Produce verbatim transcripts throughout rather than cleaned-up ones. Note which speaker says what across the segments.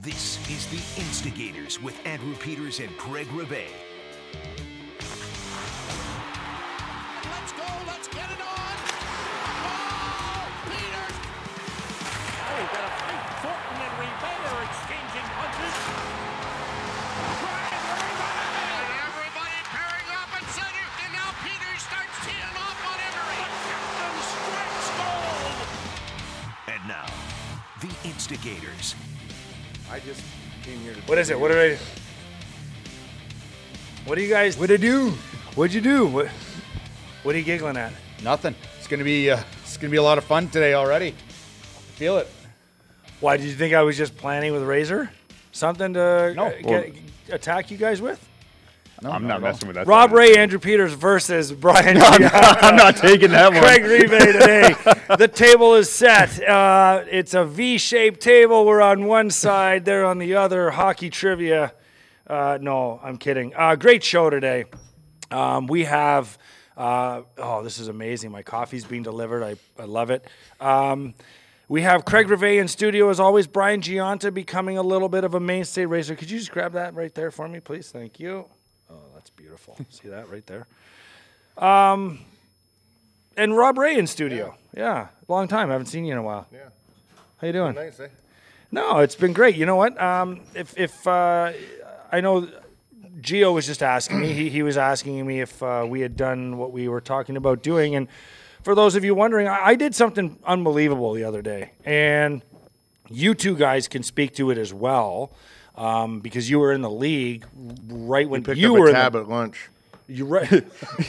Speaker 1: This is The Instigators with Andrew Peters and Craig Rivet.
Speaker 2: Let's go, let's get it on! Oh, Peters! Oh, we've got a fight. Thornton and Rivet are exchanging punches. Bryant, Rivet! And everybody pairing up at center, and now Peters starts teeing off on Emery. The captain strikes gold!
Speaker 1: And now, The Instigators.
Speaker 3: I just came here to...
Speaker 4: What is it? What did I... What do you guys...
Speaker 5: What'd I do?
Speaker 4: What'd you do? What, what are you giggling at?
Speaker 5: Nothing. It's gonna be uh, it's gonna be a lot of fun today already. Feel it.
Speaker 4: Why, did you think I was just planning with Razor? Something to
Speaker 5: No.
Speaker 4: uh, get, attack you guys with?
Speaker 5: No,
Speaker 3: I'm not messing with that.
Speaker 4: Rob Ray, Andrew Peters versus Brian.
Speaker 5: I'm, not, I'm not taking that one.
Speaker 4: Craig Rivet today. The table is set. Uh, it's a V-shaped table. We're on one side. They're on the other. Hockey trivia. Uh, no, I'm kidding. Uh, great show today. Um, we have, uh, oh, this is amazing. My coffee's being delivered. I, I love it. Um, we have Craig Rivet in studio as always. Brian Giunta becoming a little bit of a mainstay racer. Could you just grab that right there for me, please? Thank you. Oh, that's beautiful. See that right there? Um, and Rob Ray in studio. Yeah. yeah, long time. I haven't seen you in a while.
Speaker 3: Yeah.
Speaker 4: How you doing?
Speaker 3: Nice, eh?
Speaker 4: No, it's been great. You know what? Um, if if uh, I know, Gio was just asking me. He he was asking me if uh, we had done what we were talking about doing. And for those of you wondering, I, I did something unbelievable the other day, and you two guys can speak to it as well. Um, because you were in the league right when
Speaker 3: Picked
Speaker 4: you
Speaker 3: up
Speaker 4: were
Speaker 3: a
Speaker 4: in
Speaker 3: tab
Speaker 4: the,
Speaker 3: at lunch.
Speaker 4: you right.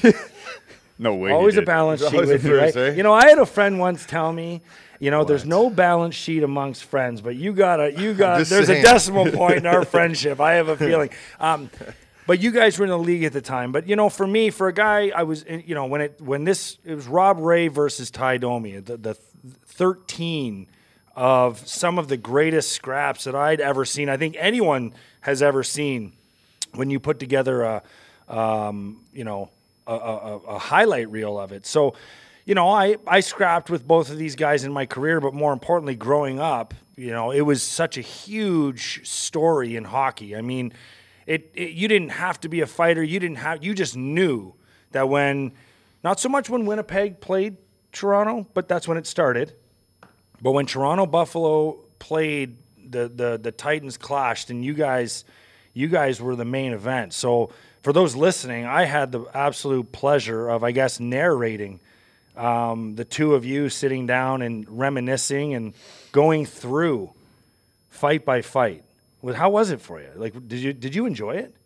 Speaker 3: No way.
Speaker 4: Always
Speaker 3: he
Speaker 4: a
Speaker 3: did.
Speaker 4: balance
Speaker 3: It's
Speaker 4: sheet
Speaker 3: always a
Speaker 4: with you, right?
Speaker 3: first, eh?
Speaker 4: You know, I had a friend once tell me, you know, there's no balance sheet amongst friends, but you got a, you got,
Speaker 3: just
Speaker 4: there's
Speaker 3: saying.
Speaker 4: a decimal point in our friendship. I have a feeling. Um, but you guys were in the league at the time. But you know, for me, for a guy, I was, you know, when it, when this, it was Rob Ray versus Ty Domi, the, the thirteen of some of the greatest scraps that I'd ever seen. I think anyone has ever seen when you put together a, um, you know, a, a, a highlight reel of it. So, you know, I, I scrapped with both of these guys in my career, but more importantly, growing up, you know, it was such a huge story in hockey. I mean, it, it you didn't have to be a fighter. You didn't have, you just knew that when, not so much when Winnipeg played Toronto, but that's when it started. But when Toronto Buffalo played, the the the Titans clashed, and you guys you guys were the main event. So for those listening, I had the absolute pleasure of, I guess, narrating um, the two of you sitting down and reminiscing and going through fight by fight. Well, how was it for you? Like, did you did you enjoy it?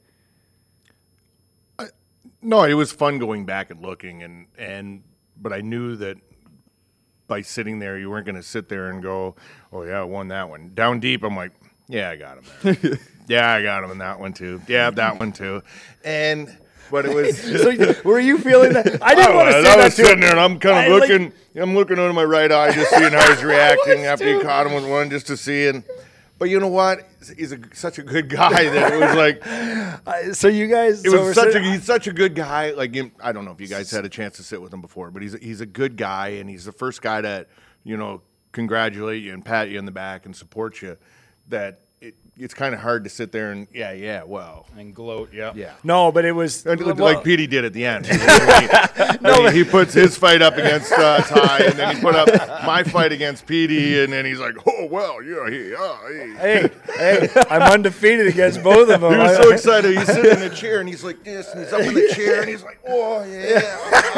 Speaker 3: No, it was fun going back and looking, and and but I knew that by sitting there, you weren't going to sit there and go, "Oh yeah, I won that one." Down deep, I'm like, "Yeah, I got him there. Yeah, I got him in that one too. Yeah, that one too." And but it was.
Speaker 4: So were you feeling that? I didn't
Speaker 3: I
Speaker 4: want to
Speaker 3: was,
Speaker 4: say
Speaker 3: I
Speaker 4: that
Speaker 3: was
Speaker 4: to
Speaker 3: sitting
Speaker 4: him.
Speaker 3: there, and I'm kind
Speaker 4: I,
Speaker 3: of
Speaker 4: like-
Speaker 3: looking. I'm looking under my right eye, just seeing how he's reacting after he caught him with one, just to see. And but you know what? He's a, such a good guy that it was like.
Speaker 4: Uh, so you guys,
Speaker 3: It
Speaker 4: so
Speaker 3: was
Speaker 4: we're
Speaker 3: such a
Speaker 4: sitting-
Speaker 3: he's such a good guy. Like him- I don't know if you guys had a chance to sit with him before, but he's a, he's a good guy, and he's the first guy to, you know, congratulate you and pat you in the back and support you. That it, it's kind of hard to sit there and yeah, yeah, well,
Speaker 5: And gloat, yeah.
Speaker 3: yeah.
Speaker 4: No, but it was
Speaker 3: And
Speaker 4: well,
Speaker 3: like Petey did at the end. no, he, he puts his fight up against uh, Ty, and then he put up my fight against Petey, and then he's like, "Oh well, yeah, he, uh, he."
Speaker 4: Hey, hey, I'm undefeated against both of them.
Speaker 3: He was
Speaker 4: I-
Speaker 3: so excited. He's sitting in the chair, and he's like this, and he's up in the chair, and he's like, "Oh yeah."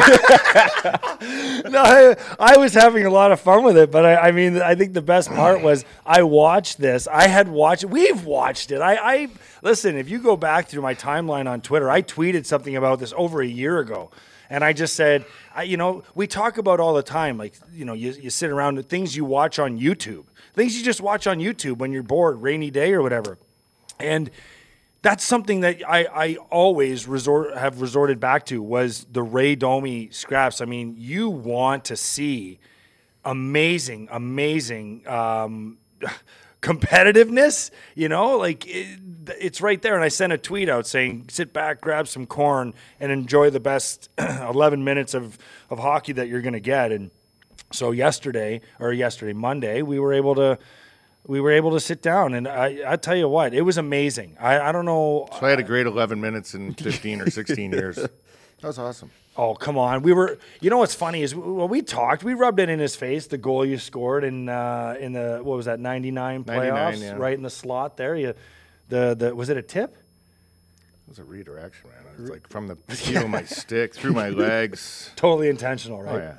Speaker 4: No, I, I was having a lot of fun with it, but I, I mean, I think the best part was I watched this. I had watched. We've watched it. I, I listen. If you go back through my timeline on Twitter, I tweeted something about this over a year ago, and I just said, I, you know, we talk about all the time, like you know, you, you sit around the things you watch on YouTube, things you just watch on YouTube when you're bored, rainy day or whatever, and. That's something that I, I always resort have resorted back to was the Ray Domi scraps. I mean, you want to see amazing, amazing um, competitiveness, you know, like it, it's right there. And I sent a tweet out saying, sit back, grab some corn and enjoy the best eleven minutes of, of hockey that you're going to get. And so yesterday or yesterday, Monday, we were able to we were able to sit down, and I, I tell you what, it was amazing. I, I don't know.
Speaker 3: So I had a great eleven minutes in fifteen or sixteen years. That was awesome.
Speaker 4: Oh, come on. We were, you know what's funny is when we talked, we rubbed it in his face, the goal you scored in uh, in the, what was that, ninety-nine playoffs,
Speaker 3: yeah.
Speaker 4: right in the slot there. You, the, the Was it a tip?
Speaker 3: It was a redirection, man. It was like from the heel of my stick, through my legs.
Speaker 4: Totally intentional, right?
Speaker 3: Oh, yeah.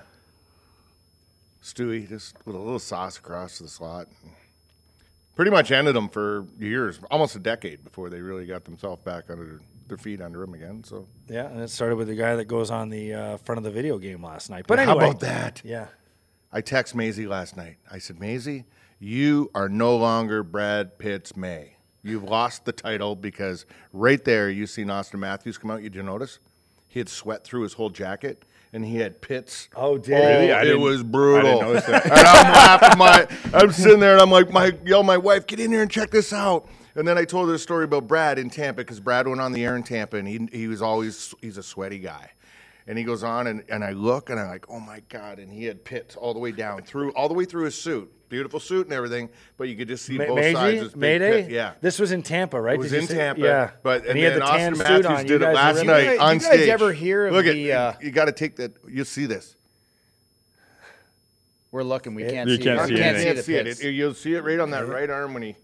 Speaker 3: Stewie, just with a little sauce across the slot. Pretty much ended them for years, almost a decade before they really got themselves back under their feet under them again. So
Speaker 4: Yeah, and it started with the guy that goes on the uh, front of the video game last night. But
Speaker 3: How
Speaker 4: anyway.
Speaker 3: about that?
Speaker 4: Yeah.
Speaker 3: I text Maisie last night. I said, Maisie, you are no longer Brad Pitt's May. You've lost the title because right there you seen Austin Matthews come out. Did you notice? He had sweat through his whole jacket, and he had pits.
Speaker 4: Oh, did
Speaker 3: oh,
Speaker 4: Really?
Speaker 6: I
Speaker 3: it
Speaker 6: didn't-
Speaker 3: was brutal.
Speaker 6: I didn't notice that.
Speaker 3: And I'm laughing. My, I'm sitting there, and I'm like, my yell my wife, get in here and check this out. And then I told her a story about Brad in Tampa because Brad went on the air in Tampa, and he he was always he's a sweaty guy. And he goes on, and, and I look, and I'm like, oh, my God. And he had pits all the way down, through all the way through his suit. Beautiful suit and everything, but you could just see
Speaker 4: Ma-
Speaker 3: both
Speaker 4: Meiji?
Speaker 3: sides. As big
Speaker 4: Mayday?
Speaker 3: pit. Yeah.
Speaker 4: This was in Tampa, right?
Speaker 3: It was
Speaker 4: Did you
Speaker 3: in
Speaker 4: say-
Speaker 3: Tampa.
Speaker 4: Yeah.
Speaker 3: But,
Speaker 4: and,
Speaker 3: and
Speaker 4: he had
Speaker 3: then
Speaker 4: the
Speaker 3: Austin
Speaker 4: tan suit
Speaker 3: Matthews
Speaker 4: on. You
Speaker 3: did it
Speaker 4: guys
Speaker 3: last
Speaker 4: were-
Speaker 3: night
Speaker 5: Do you
Speaker 3: on
Speaker 5: guys
Speaker 3: stage.
Speaker 5: ever hear of
Speaker 3: Look
Speaker 5: the,
Speaker 3: at,
Speaker 5: uh,
Speaker 3: you got to take that. You'll see this.
Speaker 5: We're looking. We can't
Speaker 6: You
Speaker 5: see.
Speaker 6: can't
Speaker 5: we
Speaker 6: see
Speaker 3: You
Speaker 5: can't
Speaker 6: anything.
Speaker 5: see
Speaker 3: can't
Speaker 5: the
Speaker 3: see it.
Speaker 5: pits.
Speaker 3: It- You'll see it right on that right arm when he.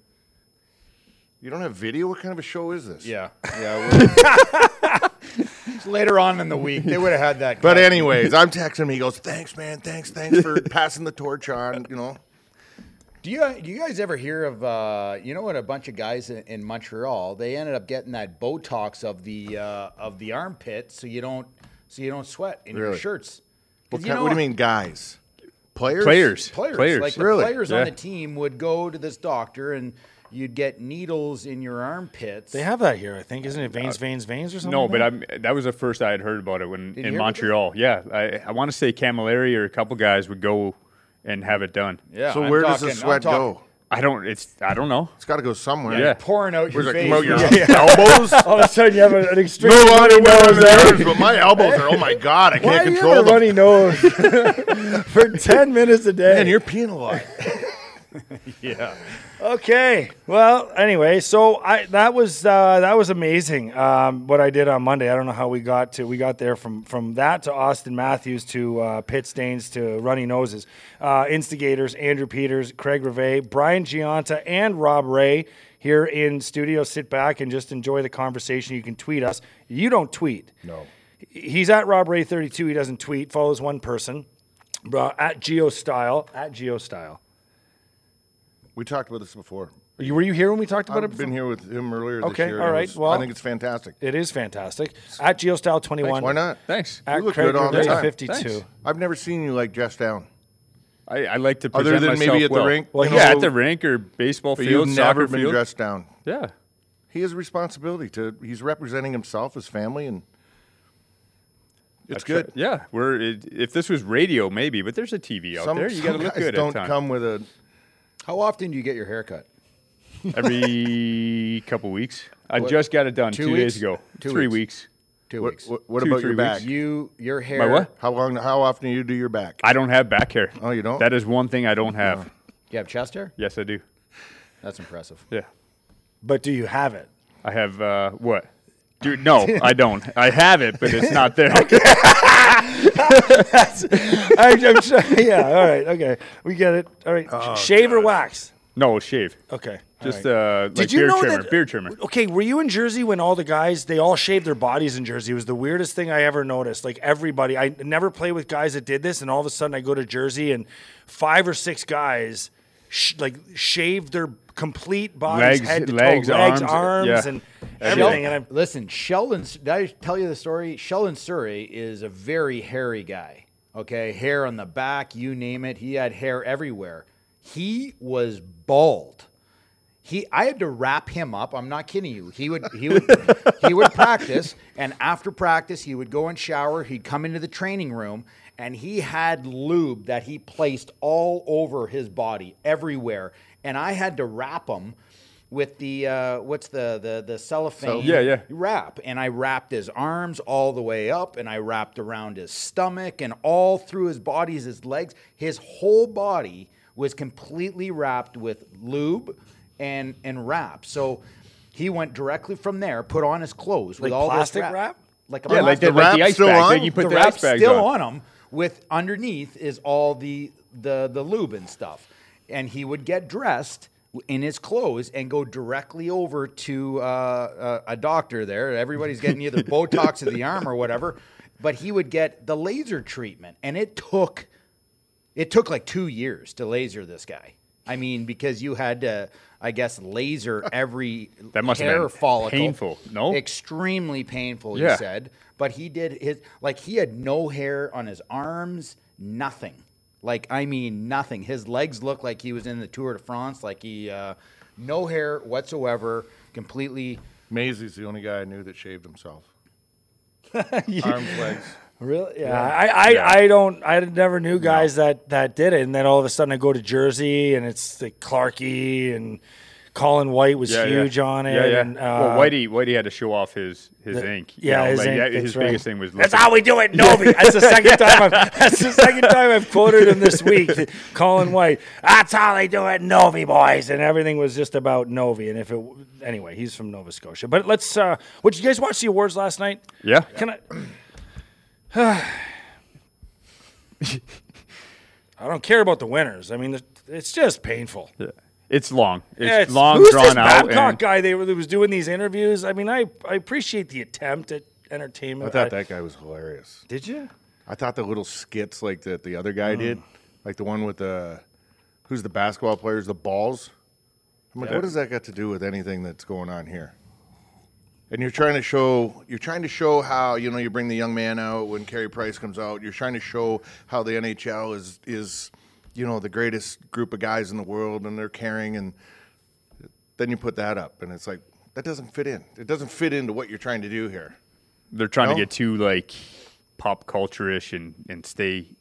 Speaker 3: You don't have video? What kind of a show is this?
Speaker 5: Yeah, yeah. Later on in the week, they would have had that.
Speaker 3: But
Speaker 5: cut.
Speaker 3: anyways, I'm texting him. He goes, "Thanks, man. Thanks, thanks for passing the torch on." You know.
Speaker 5: Do you do you guys ever hear of uh, you know what a bunch of guys in, in Montreal, they ended up getting that Botox of the uh, of the armpit so you don't so you don't sweat in your
Speaker 3: Really?
Speaker 5: shirts. 'Cause
Speaker 3: What, kind, what do you mean, guys? Players?
Speaker 6: Players.
Speaker 5: Players,
Speaker 6: Players.
Speaker 5: like the
Speaker 3: Really?
Speaker 5: players
Speaker 6: Yeah.
Speaker 5: on the team would go to this doctor and you'd get needles in your armpits.
Speaker 4: They have that here, I think. Isn't it veins, veins, veins or something?
Speaker 6: No,
Speaker 4: like
Speaker 6: but
Speaker 4: that?
Speaker 6: I'm, that was the first I had heard about it when
Speaker 5: you
Speaker 6: in
Speaker 5: hear about this?
Speaker 6: Montreal. Yeah, I, I want to say Camilleri or a couple guys would go and have it done.
Speaker 5: yeah.
Speaker 3: So
Speaker 5: I'm
Speaker 3: where does
Speaker 5: talking-
Speaker 3: the
Speaker 5: I'm
Speaker 3: sweat
Speaker 5: talking-
Speaker 3: go?
Speaker 6: I don't. It's. I don't know.
Speaker 3: It's got to go somewhere.
Speaker 6: Yeah.
Speaker 5: Pouring out your
Speaker 3: Where's it
Speaker 5: face.
Speaker 3: come out your
Speaker 5: right?
Speaker 3: elbows?
Speaker 4: All of a sudden you have an extreme
Speaker 3: No
Speaker 4: runny
Speaker 3: longer
Speaker 4: nose
Speaker 3: wearing
Speaker 4: there.
Speaker 3: theirs, but my elbows are. Oh my God, I
Speaker 4: Why
Speaker 3: can't
Speaker 4: do you
Speaker 3: control
Speaker 4: have a
Speaker 3: them.
Speaker 4: runny nose for ten minutes a day?
Speaker 3: Man, you're peeing a lot.
Speaker 5: Yeah.
Speaker 4: Okay. Well, anyway, so I that was uh, that was amazing. Um, what I did on Monday. I don't know how we got to we got there from from that to Austin Matthews to uh, pit stains to runny noses. Uh, instigators: Andrew Peters, Craig Reve, Brian Giunta, and Rob Ray here in studio. Sit back and just enjoy the conversation. You can tweet us. You don't tweet.
Speaker 3: No.
Speaker 4: He's at Rob Ray thirty-two. He doesn't tweet. Follows one person. Uh, at GeoStyle. At GeoStyle.
Speaker 3: We talked about this before.
Speaker 4: You, were you here when we talked about it
Speaker 3: I've
Speaker 4: before?
Speaker 3: been here with him earlier this
Speaker 4: Okay,
Speaker 3: year.
Speaker 4: all
Speaker 3: and it
Speaker 4: right,
Speaker 3: was-
Speaker 4: well-
Speaker 3: I think it's fantastic.
Speaker 4: It is fantastic. At GeoStyle twenty-one.
Speaker 3: Why not?
Speaker 6: Thanks.
Speaker 4: At
Speaker 3: You look
Speaker 4: Craig
Speaker 3: good all the
Speaker 4: Reve
Speaker 3: time.
Speaker 4: fifty-two.
Speaker 6: Thanks.
Speaker 3: I've never seen you like dressed down.
Speaker 6: I, I like to
Speaker 3: Other
Speaker 6: present
Speaker 3: than
Speaker 6: myself
Speaker 3: maybe at the
Speaker 6: well.
Speaker 3: rink,
Speaker 4: Well,
Speaker 3: you
Speaker 6: yeah,
Speaker 3: know,
Speaker 6: at the rink or baseball
Speaker 3: but
Speaker 6: field,
Speaker 3: you've
Speaker 6: soccer
Speaker 3: never been
Speaker 6: field.
Speaker 3: dressed down.
Speaker 6: Yeah.
Speaker 3: He has a responsibility to. He's representing himself, his family, and it's
Speaker 6: That's right.
Speaker 3: good.
Speaker 6: Yeah, we're it, if this was radio, maybe, but there's a T V out
Speaker 3: Some,
Speaker 6: there. You
Speaker 3: some
Speaker 6: got to look
Speaker 3: guys
Speaker 6: good
Speaker 3: don't
Speaker 6: at times.
Speaker 3: come with a.
Speaker 5: How often do you get your hair cut?
Speaker 6: Every couple weeks. I
Speaker 5: What,
Speaker 6: just got it done
Speaker 5: two
Speaker 6: two,
Speaker 5: weeks?
Speaker 6: days ago.
Speaker 5: Two
Speaker 6: Three
Speaker 5: weeks.
Speaker 6: weeks.
Speaker 5: Two
Speaker 3: What,
Speaker 5: weeks.
Speaker 3: what, what
Speaker 6: Two,
Speaker 3: about
Speaker 6: three
Speaker 3: your back?
Speaker 6: weeks.
Speaker 5: You your hair.
Speaker 6: My what?
Speaker 3: How long? How often do you do your back?
Speaker 6: I don't have back hair.
Speaker 3: Oh, you don't?
Speaker 6: That is one thing I don't have.
Speaker 5: You have chest hair?
Speaker 6: Yes, I do.
Speaker 5: That's impressive.
Speaker 6: Yeah.
Speaker 4: But do you have it?
Speaker 6: I have uh, what? Dude, no, I don't. I have it, but it's not there.
Speaker 4: I, I'm sure, yeah, all right, okay. We get it. All right.
Speaker 3: Oh,
Speaker 4: Shave or wax?
Speaker 6: No, shave.
Speaker 4: Okay. all
Speaker 6: Just
Speaker 4: right.
Speaker 6: uh, like
Speaker 4: Did you
Speaker 6: beard
Speaker 4: know
Speaker 6: trimmer.
Speaker 4: that?
Speaker 6: Beard trimmer.
Speaker 4: Okay, were you in Jersey when all the guys they all shaved their bodies in Jersey? It was the weirdest thing I ever noticed. Like everybody, I never played with guys that did this, and all of a sudden I go to Jersey and five or six guys sh- like shaved their complete bodies,
Speaker 6: Legs-
Speaker 4: head to
Speaker 6: legs,
Speaker 4: toe, legs,
Speaker 6: arms,
Speaker 4: arms,
Speaker 6: yeah.
Speaker 4: and everything. And I'm
Speaker 5: Listen, Sheldon, did I tell you the story? Sheldon Surrey is a very hairy guy. Okay, hair on the back, you name it. He had hair everywhere. He was bald. He, I had to wrap him up. I'm not kidding you. He would, he would, he would practice, and after practice, he would go and shower. He'd come into the training room, and he had lube that he placed all over his body, everywhere. And I had to wrap him with the uh, what's the the the cellophane
Speaker 6: Yeah, yeah.
Speaker 5: wrap, and I wrapped his arms all the way up, and I wrapped around his stomach and all through his body, his legs, his whole body was completely wrapped with lube and and wrap. So he went directly from there, put on his clothes with
Speaker 4: Like
Speaker 5: all
Speaker 4: plastic
Speaker 5: this
Speaker 4: wrap?
Speaker 5: like a
Speaker 6: Yeah, like
Speaker 5: plastic
Speaker 6: the, like the
Speaker 3: wrap's
Speaker 6: ice
Speaker 3: still
Speaker 6: bags.
Speaker 3: on?
Speaker 6: Like you put
Speaker 5: the
Speaker 6: the,
Speaker 5: wrap's
Speaker 6: ice bags
Speaker 5: still
Speaker 6: on.
Speaker 5: on them. With underneath is all the the the lube and stuff, and he would get dressed in his clothes and go directly over to uh, a, a doctor there. Everybody's getting either Botox of the arm or whatever, but he would get the laser treatment, and it took it took like two years to laser this guy. I mean, because you had to, I guess, laser every
Speaker 6: That must have
Speaker 5: hair
Speaker 6: been
Speaker 5: follicle.
Speaker 6: painful, no?
Speaker 5: Extremely painful,
Speaker 6: Yeah.
Speaker 5: he said. But he did his, like, he had no hair on his arms, nothing. Like, I mean, nothing. His legs looked like he was in the Tour de France. Like, he, uh, no hair whatsoever, completely.
Speaker 3: Maisie's the only guy I knew that shaved himself. Arms, legs.
Speaker 4: Really? Yeah. I, I, I don't. I never knew guys that that did it, and then all of a sudden I go to Jersey and it's like Clarkey and Colin White was
Speaker 6: Yeah,
Speaker 4: huge
Speaker 6: yeah.
Speaker 4: on it.
Speaker 6: Yeah, yeah.
Speaker 4: And, uh,
Speaker 6: well, Whitey, Whitey had to show off his his
Speaker 4: the-
Speaker 6: ink. you
Speaker 4: yeah,
Speaker 6: know,
Speaker 4: his
Speaker 6: like,
Speaker 4: ink,
Speaker 6: yeah,
Speaker 4: that's
Speaker 6: his
Speaker 4: right.
Speaker 6: biggest thing was
Speaker 4: That's
Speaker 6: looking-
Speaker 4: how we do it, Novi. That's the second time. I've, that's the second time I've quoted him this week. Colin White. That's how they do it, Novi boys, and everything was just about Novi. And if it anyway, he's from Nova Scotia. But let's. Uh, what you guys watch the awards last night?
Speaker 6: Yeah.
Speaker 4: Can I? I don't care about the winners. I mean, it's just painful.
Speaker 6: Yeah. It's long. It's,
Speaker 4: Yeah, it's-
Speaker 6: long,
Speaker 4: who's
Speaker 6: drawn
Speaker 4: this
Speaker 6: out.
Speaker 4: Babcock
Speaker 6: and-
Speaker 4: guy they were, that was doing these interviews? I mean, I, I appreciate the attempt at entertainment.
Speaker 3: I thought that guy was hilarious.
Speaker 4: Did you?
Speaker 3: I thought the little skits like that the other guy did, like the one with the who's the basketball players, the balls. I'm like, what does that got to do with anything that's going on here? And you're trying to show you're trying to show how, you know, you bring the young man out when Carey Price comes out. You're trying to show how the N H L is is, you know, the greatest group of guys in the world and they're caring, and then you put that up and it's like that doesn't fit in. It doesn't fit into what you're trying to do here.
Speaker 6: They're trying
Speaker 3: No?
Speaker 6: to get too like pop culture-ish and, and stay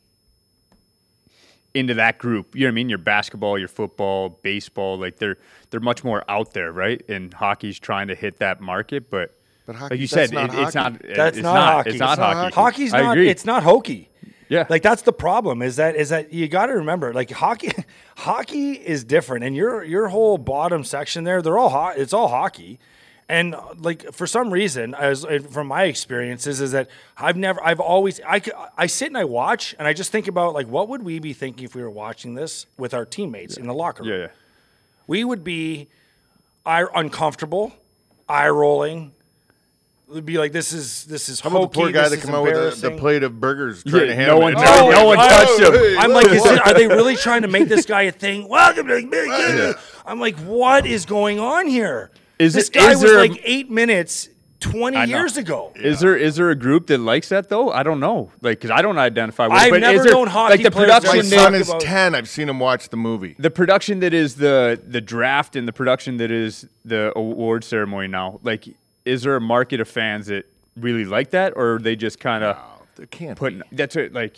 Speaker 6: into that group. You know what I mean? Your basketball, your football, baseball, like they're they're much more out there, right? And hockey's trying to hit that market, but,
Speaker 3: But
Speaker 6: like
Speaker 3: hockey-
Speaker 6: you
Speaker 3: that's
Speaker 6: said,
Speaker 3: not
Speaker 6: it, it's
Speaker 3: hockey.
Speaker 6: not.
Speaker 4: That's
Speaker 6: it's
Speaker 4: not
Speaker 6: not
Speaker 4: hockey.
Speaker 6: It's not
Speaker 3: It's not
Speaker 6: hockey.
Speaker 4: Hockey's
Speaker 6: I
Speaker 4: not.
Speaker 6: agree.
Speaker 4: It's not hokey.
Speaker 6: Yeah.
Speaker 4: Like that's the problem. Is that is that you got to remember, like hockey, hockey is different, and your your whole bottom section there, they're all ho- it's all hockey. And uh, like for some reason, as uh, from my experiences, is that I've never, I've always, I, c- I sit and I watch, and I just think about like, what would we be thinking if we were watching this with our teammates in the locker room?
Speaker 6: Yeah, yeah.
Speaker 4: We would be eye, uncomfortable, eye rolling. It'd be like, this is this is
Speaker 3: How about the
Speaker 4: hokey,
Speaker 3: poor guy
Speaker 4: this
Speaker 3: that
Speaker 4: is
Speaker 3: come out with the, the
Speaker 4: embarrassing.
Speaker 3: plate of burgers trying
Speaker 6: Yeah,
Speaker 3: to hand
Speaker 6: no
Speaker 3: him
Speaker 6: one
Speaker 3: it?
Speaker 6: touched-
Speaker 3: And
Speaker 6: no one
Speaker 3: everybody-
Speaker 6: touched him.
Speaker 3: hey,
Speaker 4: I'm
Speaker 3: look,
Speaker 4: like, is
Speaker 3: look.
Speaker 4: it, are they really trying to make this guy a thing? Welcome to the I'm like, what is going on here?
Speaker 6: Is
Speaker 4: this
Speaker 6: it-
Speaker 4: guy
Speaker 6: is
Speaker 4: was
Speaker 6: there a-
Speaker 4: like eight minutes twenty
Speaker 6: I know.
Speaker 4: years ago.
Speaker 6: Is there is there a group that likes that though? I don't know. Like, because I don't identify with it.
Speaker 4: I've
Speaker 6: But
Speaker 4: never
Speaker 6: is there,
Speaker 4: known hockey
Speaker 6: like the
Speaker 4: players that
Speaker 3: My
Speaker 6: production.
Speaker 4: talk
Speaker 3: son
Speaker 6: That,
Speaker 3: is
Speaker 4: about-
Speaker 3: ten. I've seen him watch the movie.
Speaker 6: the production that is the the draft and the production that is the award ceremony now. Like, is there a market of fans that really like that, or are they just kind of
Speaker 3: Oh, there can't
Speaker 6: putting?
Speaker 3: be.
Speaker 6: That's it. Like,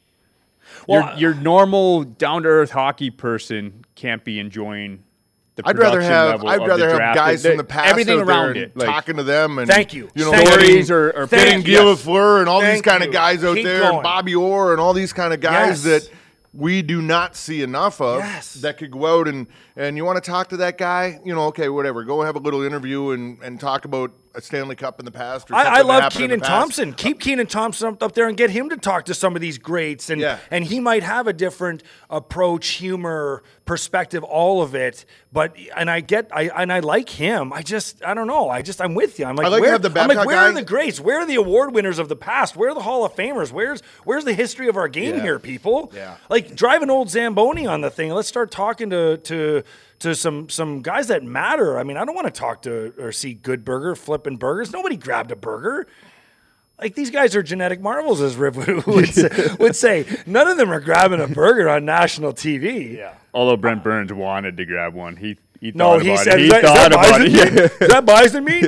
Speaker 4: Well,
Speaker 6: your your normal down to earth hockey person can't be enjoying. The
Speaker 3: I'd rather
Speaker 6: production
Speaker 3: have
Speaker 6: level
Speaker 3: I'd
Speaker 6: of
Speaker 3: rather
Speaker 6: the
Speaker 3: have
Speaker 6: draft.
Speaker 3: guys
Speaker 6: The-
Speaker 3: from the past
Speaker 6: everything
Speaker 3: out there
Speaker 6: around
Speaker 3: and
Speaker 6: it, like,
Speaker 3: talking to them and
Speaker 4: Thank you.
Speaker 3: you know
Speaker 4: Thank
Speaker 6: stories
Speaker 3: getting,
Speaker 6: or, or
Speaker 3: getting
Speaker 6: yes.
Speaker 3: Guy Lafleur and all these
Speaker 4: Thank
Speaker 3: kind of
Speaker 4: you.
Speaker 3: guys out
Speaker 4: Keep
Speaker 3: there
Speaker 4: going.
Speaker 3: and Bobby Orr and all these kind of guys
Speaker 4: Yes.
Speaker 3: that we do not see enough of
Speaker 4: Yes.
Speaker 3: that could go out and and you want to talk to that guy, you know, okay, whatever, go have a little interview and and talk about a Stanley Cup in the past or something
Speaker 4: I, I
Speaker 3: that
Speaker 4: love
Speaker 3: happened in the
Speaker 4: Keenan
Speaker 3: past.
Speaker 4: Thompson. Keep Keenan Thompson up, up there and get him to talk to some of these greats, and
Speaker 3: Yeah.
Speaker 4: and he might have a different approach, humor, perspective, all of it. But and I get, I and I like him. I just, I don't know. I just, I'm with you. I'm like,
Speaker 3: I like to
Speaker 4: where,
Speaker 3: have the
Speaker 4: I'm like,
Speaker 3: Babcock
Speaker 4: where are
Speaker 3: guy-
Speaker 4: the greats? Where are the award winners of the past? Where are the Hall of Famers? Where's where's the history of our game
Speaker 3: Yeah.
Speaker 4: here, people?
Speaker 3: Yeah.
Speaker 4: Like drive an old Zamboni on the thing. Let's start talking to to. To some some guys that matter. I mean, I don't want to talk to or see Good Burger flipping burgers. Nobody grabbed a burger. Like these guys are genetic marvels, as Rip would, would, say, would say. None of them are grabbing a burger on national T V. Yeah.
Speaker 6: Although Brent Burns wanted to grab one, he he
Speaker 4: No,
Speaker 6: thought
Speaker 4: he
Speaker 6: about
Speaker 4: said,
Speaker 6: it. He
Speaker 4: is that, is
Speaker 6: thought
Speaker 4: that
Speaker 6: about
Speaker 4: bison
Speaker 6: it.
Speaker 4: meat? Is that bison meat?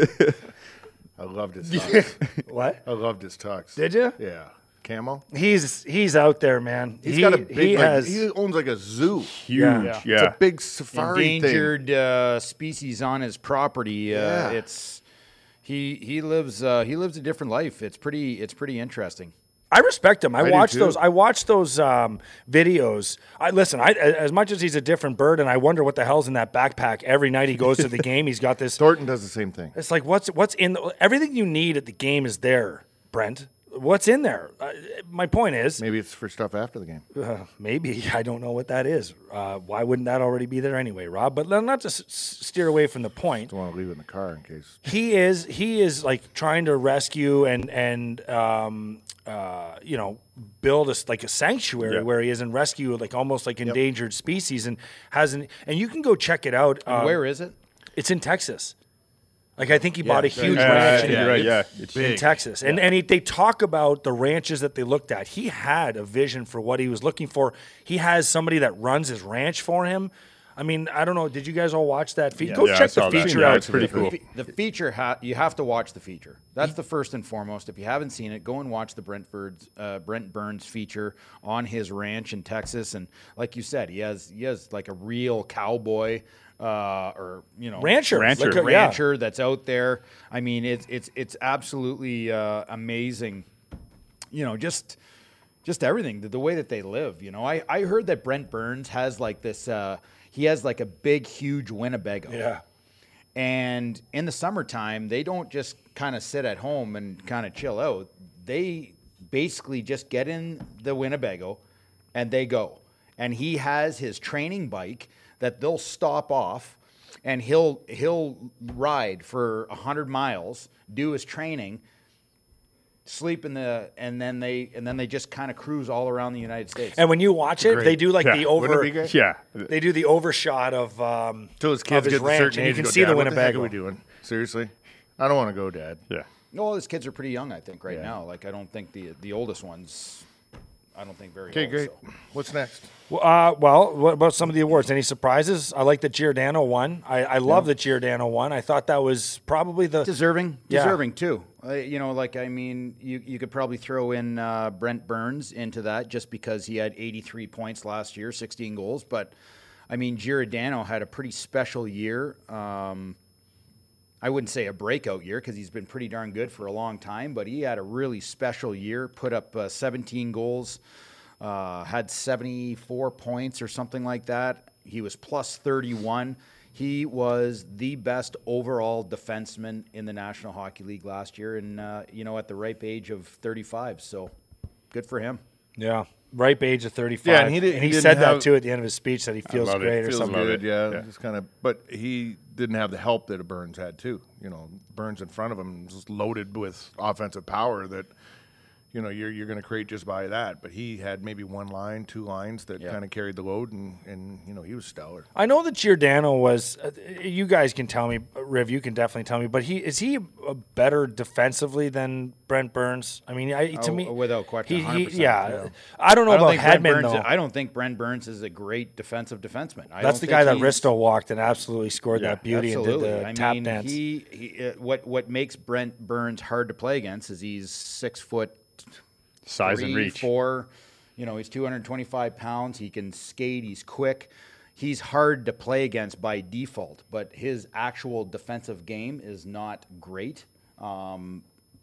Speaker 3: I loved his tux.
Speaker 4: What?
Speaker 3: I loved his tux.
Speaker 4: Did you?
Speaker 3: Yeah. Camo?
Speaker 4: He's he's out there, man.
Speaker 3: He's
Speaker 4: he,
Speaker 3: got a big
Speaker 4: he
Speaker 3: like,
Speaker 4: has
Speaker 3: he owns like a zoo.
Speaker 6: Huge,
Speaker 4: Yeah.
Speaker 6: yeah.
Speaker 3: It's a big safari thing.
Speaker 5: Endangered uh, species on his property. Uh,
Speaker 3: Yeah.
Speaker 5: It's he he lives uh, he lives a different life. It's pretty it's pretty interesting.
Speaker 4: I respect him. I,
Speaker 3: I do
Speaker 4: watch
Speaker 3: too.
Speaker 4: those. I watch those um, videos. I listen. I as much as he's a different bird, and I wonder what the hell's in that backpack every night he goes to the game. He's got this.
Speaker 3: Thornton does the same thing.
Speaker 4: It's like what's what's in the, everything you need at the game is there, Brent. What's in there? Uh, my point is,
Speaker 3: Maybe it's for stuff after the game.
Speaker 4: uh, maybe I don't know what that is. Uh, why wouldn't that already be there anyway, Rob? But let- not to s- steer away from the point.
Speaker 3: Don't want to leave it in the car in case.
Speaker 4: He is he is like trying to rescue and and um, uh, you know build a s- like a sanctuary
Speaker 6: Yeah.
Speaker 4: where he is and rescue like almost like endangered species and hasn't and you can go check it out. Um,
Speaker 5: Where is it?
Speaker 4: It's in Texas. Like I think he bought a
Speaker 5: it's right
Speaker 4: huge
Speaker 5: there.
Speaker 4: ranch
Speaker 6: Uh,
Speaker 4: in,
Speaker 6: you're right. Yeah, it's
Speaker 4: in Texas, and and he, they talk about the ranches that they looked at. He had a vision for what he was looking for. He has somebody that runs his ranch for him. I mean, I don't know. Did you guys all watch that feature? Go
Speaker 6: Yeah, I
Speaker 4: check the
Speaker 6: saw that.
Speaker 4: feature
Speaker 6: Yeah,
Speaker 4: out.
Speaker 6: it's pretty cool.
Speaker 5: The feature, ha- you have to watch the feature. That's the first and foremost. If you haven't seen it, go and watch the Brent Burns, uh, Brent Burns feature on his ranch in Texas. And like you said, he has he has like a real cowboy uh, or you know
Speaker 4: Rancher.
Speaker 6: Rancher.
Speaker 4: Like a- yeah.
Speaker 5: rancher that's out there. I mean, it's it's it's absolutely uh, amazing. You know, just just everything, the, the way that they live. You know, I I heard that Brent Burns has like this. Uh, he has like a big, huge Winnebago.
Speaker 4: Yeah.
Speaker 5: And in the summertime, they don't just kind of sit at home and kind of chill out. They basically just get in the Winnebago and they go. And he has his training bike that they'll stop off and he'll he'll ride for one hundred miles, do his training, sleep in the and then they and then they just kind of cruise all around the United States.
Speaker 4: And when you watch it, they do like
Speaker 6: Yeah.
Speaker 4: the
Speaker 3: Wouldn't it
Speaker 4: over.
Speaker 3: be great?
Speaker 6: Yeah.
Speaker 4: They do the overshot of um,
Speaker 3: Till his
Speaker 4: of
Speaker 3: kids
Speaker 4: his
Speaker 3: get to a
Speaker 4: ranch,
Speaker 3: certain
Speaker 4: and
Speaker 3: age,
Speaker 4: you can
Speaker 3: go,
Speaker 4: see
Speaker 3: Dad,
Speaker 4: the
Speaker 3: what the heck
Speaker 4: Winnebago.
Speaker 3: are we doing? Seriously? I don't want to go, Dad.
Speaker 6: Yeah.
Speaker 5: No, his kids are pretty young, I think, right
Speaker 3: Yeah.
Speaker 5: now. Like I don't think the the oldest ones I don't think very
Speaker 3: Okay,
Speaker 5: old.
Speaker 3: great.
Speaker 5: so.
Speaker 3: What's next?
Speaker 4: Well, Uh, well, what about some of the awards? Any surprises? I like that Giordano won. I, I love that Giordano won. I thought that was probably the
Speaker 5: Deserving,
Speaker 4: Yeah.
Speaker 5: deserving too. Uh, you know, like I mean, you you could probably throw in uh, Brent Burns into that just because he had eighty-three points last year, sixteen goals. But I mean, Giordano had a pretty special year. Um, I wouldn't say a breakout year because he's been pretty darn good for a long time, but he had a really special year. Put up uh, seventeen goals, uh, had seventy-four points or something like that. He was plus thirty-one. He was the best overall defenseman in the National Hockey League last year, and uh, you know, at the ripe age of thirty-five. So, good for him.
Speaker 4: yeah ripe age of thirty-five.
Speaker 3: Yeah, and he did-
Speaker 4: and
Speaker 3: he
Speaker 4: he
Speaker 3: didn't
Speaker 4: said
Speaker 3: have-
Speaker 4: that too at the end of his speech that he feels
Speaker 6: love it.
Speaker 4: great or
Speaker 3: Feels
Speaker 4: something.
Speaker 6: Love
Speaker 3: good,
Speaker 6: it.
Speaker 3: yeah.
Speaker 6: Yeah.
Speaker 3: Just kind of, but he didn't have the help that a Burns had too. You know, Burns in front of him was loaded with offensive power that, you know, you're you're going to create just by that. But he had maybe one line, two lines that
Speaker 5: Yeah.
Speaker 3: kind of carried the load, and and you know he was stellar.
Speaker 4: I know that Giordano was. Uh, you guys can tell me, Riv. You can definitely tell me. But he is he uh, better defensively than Brent Burns? I mean, I, to
Speaker 5: Oh,
Speaker 4: me,
Speaker 5: without question,
Speaker 4: he- he-
Speaker 5: one hundred percent,
Speaker 4: yeah,
Speaker 5: yeah.
Speaker 4: I don't know
Speaker 5: I don't
Speaker 4: about
Speaker 5: think Brent
Speaker 4: Hedman
Speaker 5: Burns.
Speaker 4: though.
Speaker 5: I don't think Brent Burns is a great defensive defenseman. I
Speaker 4: That's
Speaker 5: don't
Speaker 4: the
Speaker 5: think
Speaker 4: guy that
Speaker 5: he's-
Speaker 4: Risto walked and absolutely scored that beauty
Speaker 5: Absolutely.
Speaker 4: and did the
Speaker 5: I
Speaker 4: tap
Speaker 5: mean,
Speaker 4: dance.
Speaker 5: He, he uh, what what makes Brent Burns hard to play against is he's six foot
Speaker 6: Size
Speaker 5: three,
Speaker 6: and reach.
Speaker 5: four. You know, he's two hundred twenty-five pounds. He can skate. He's quick. He's hard to play against by default, but his actual defensive game is not great. Um,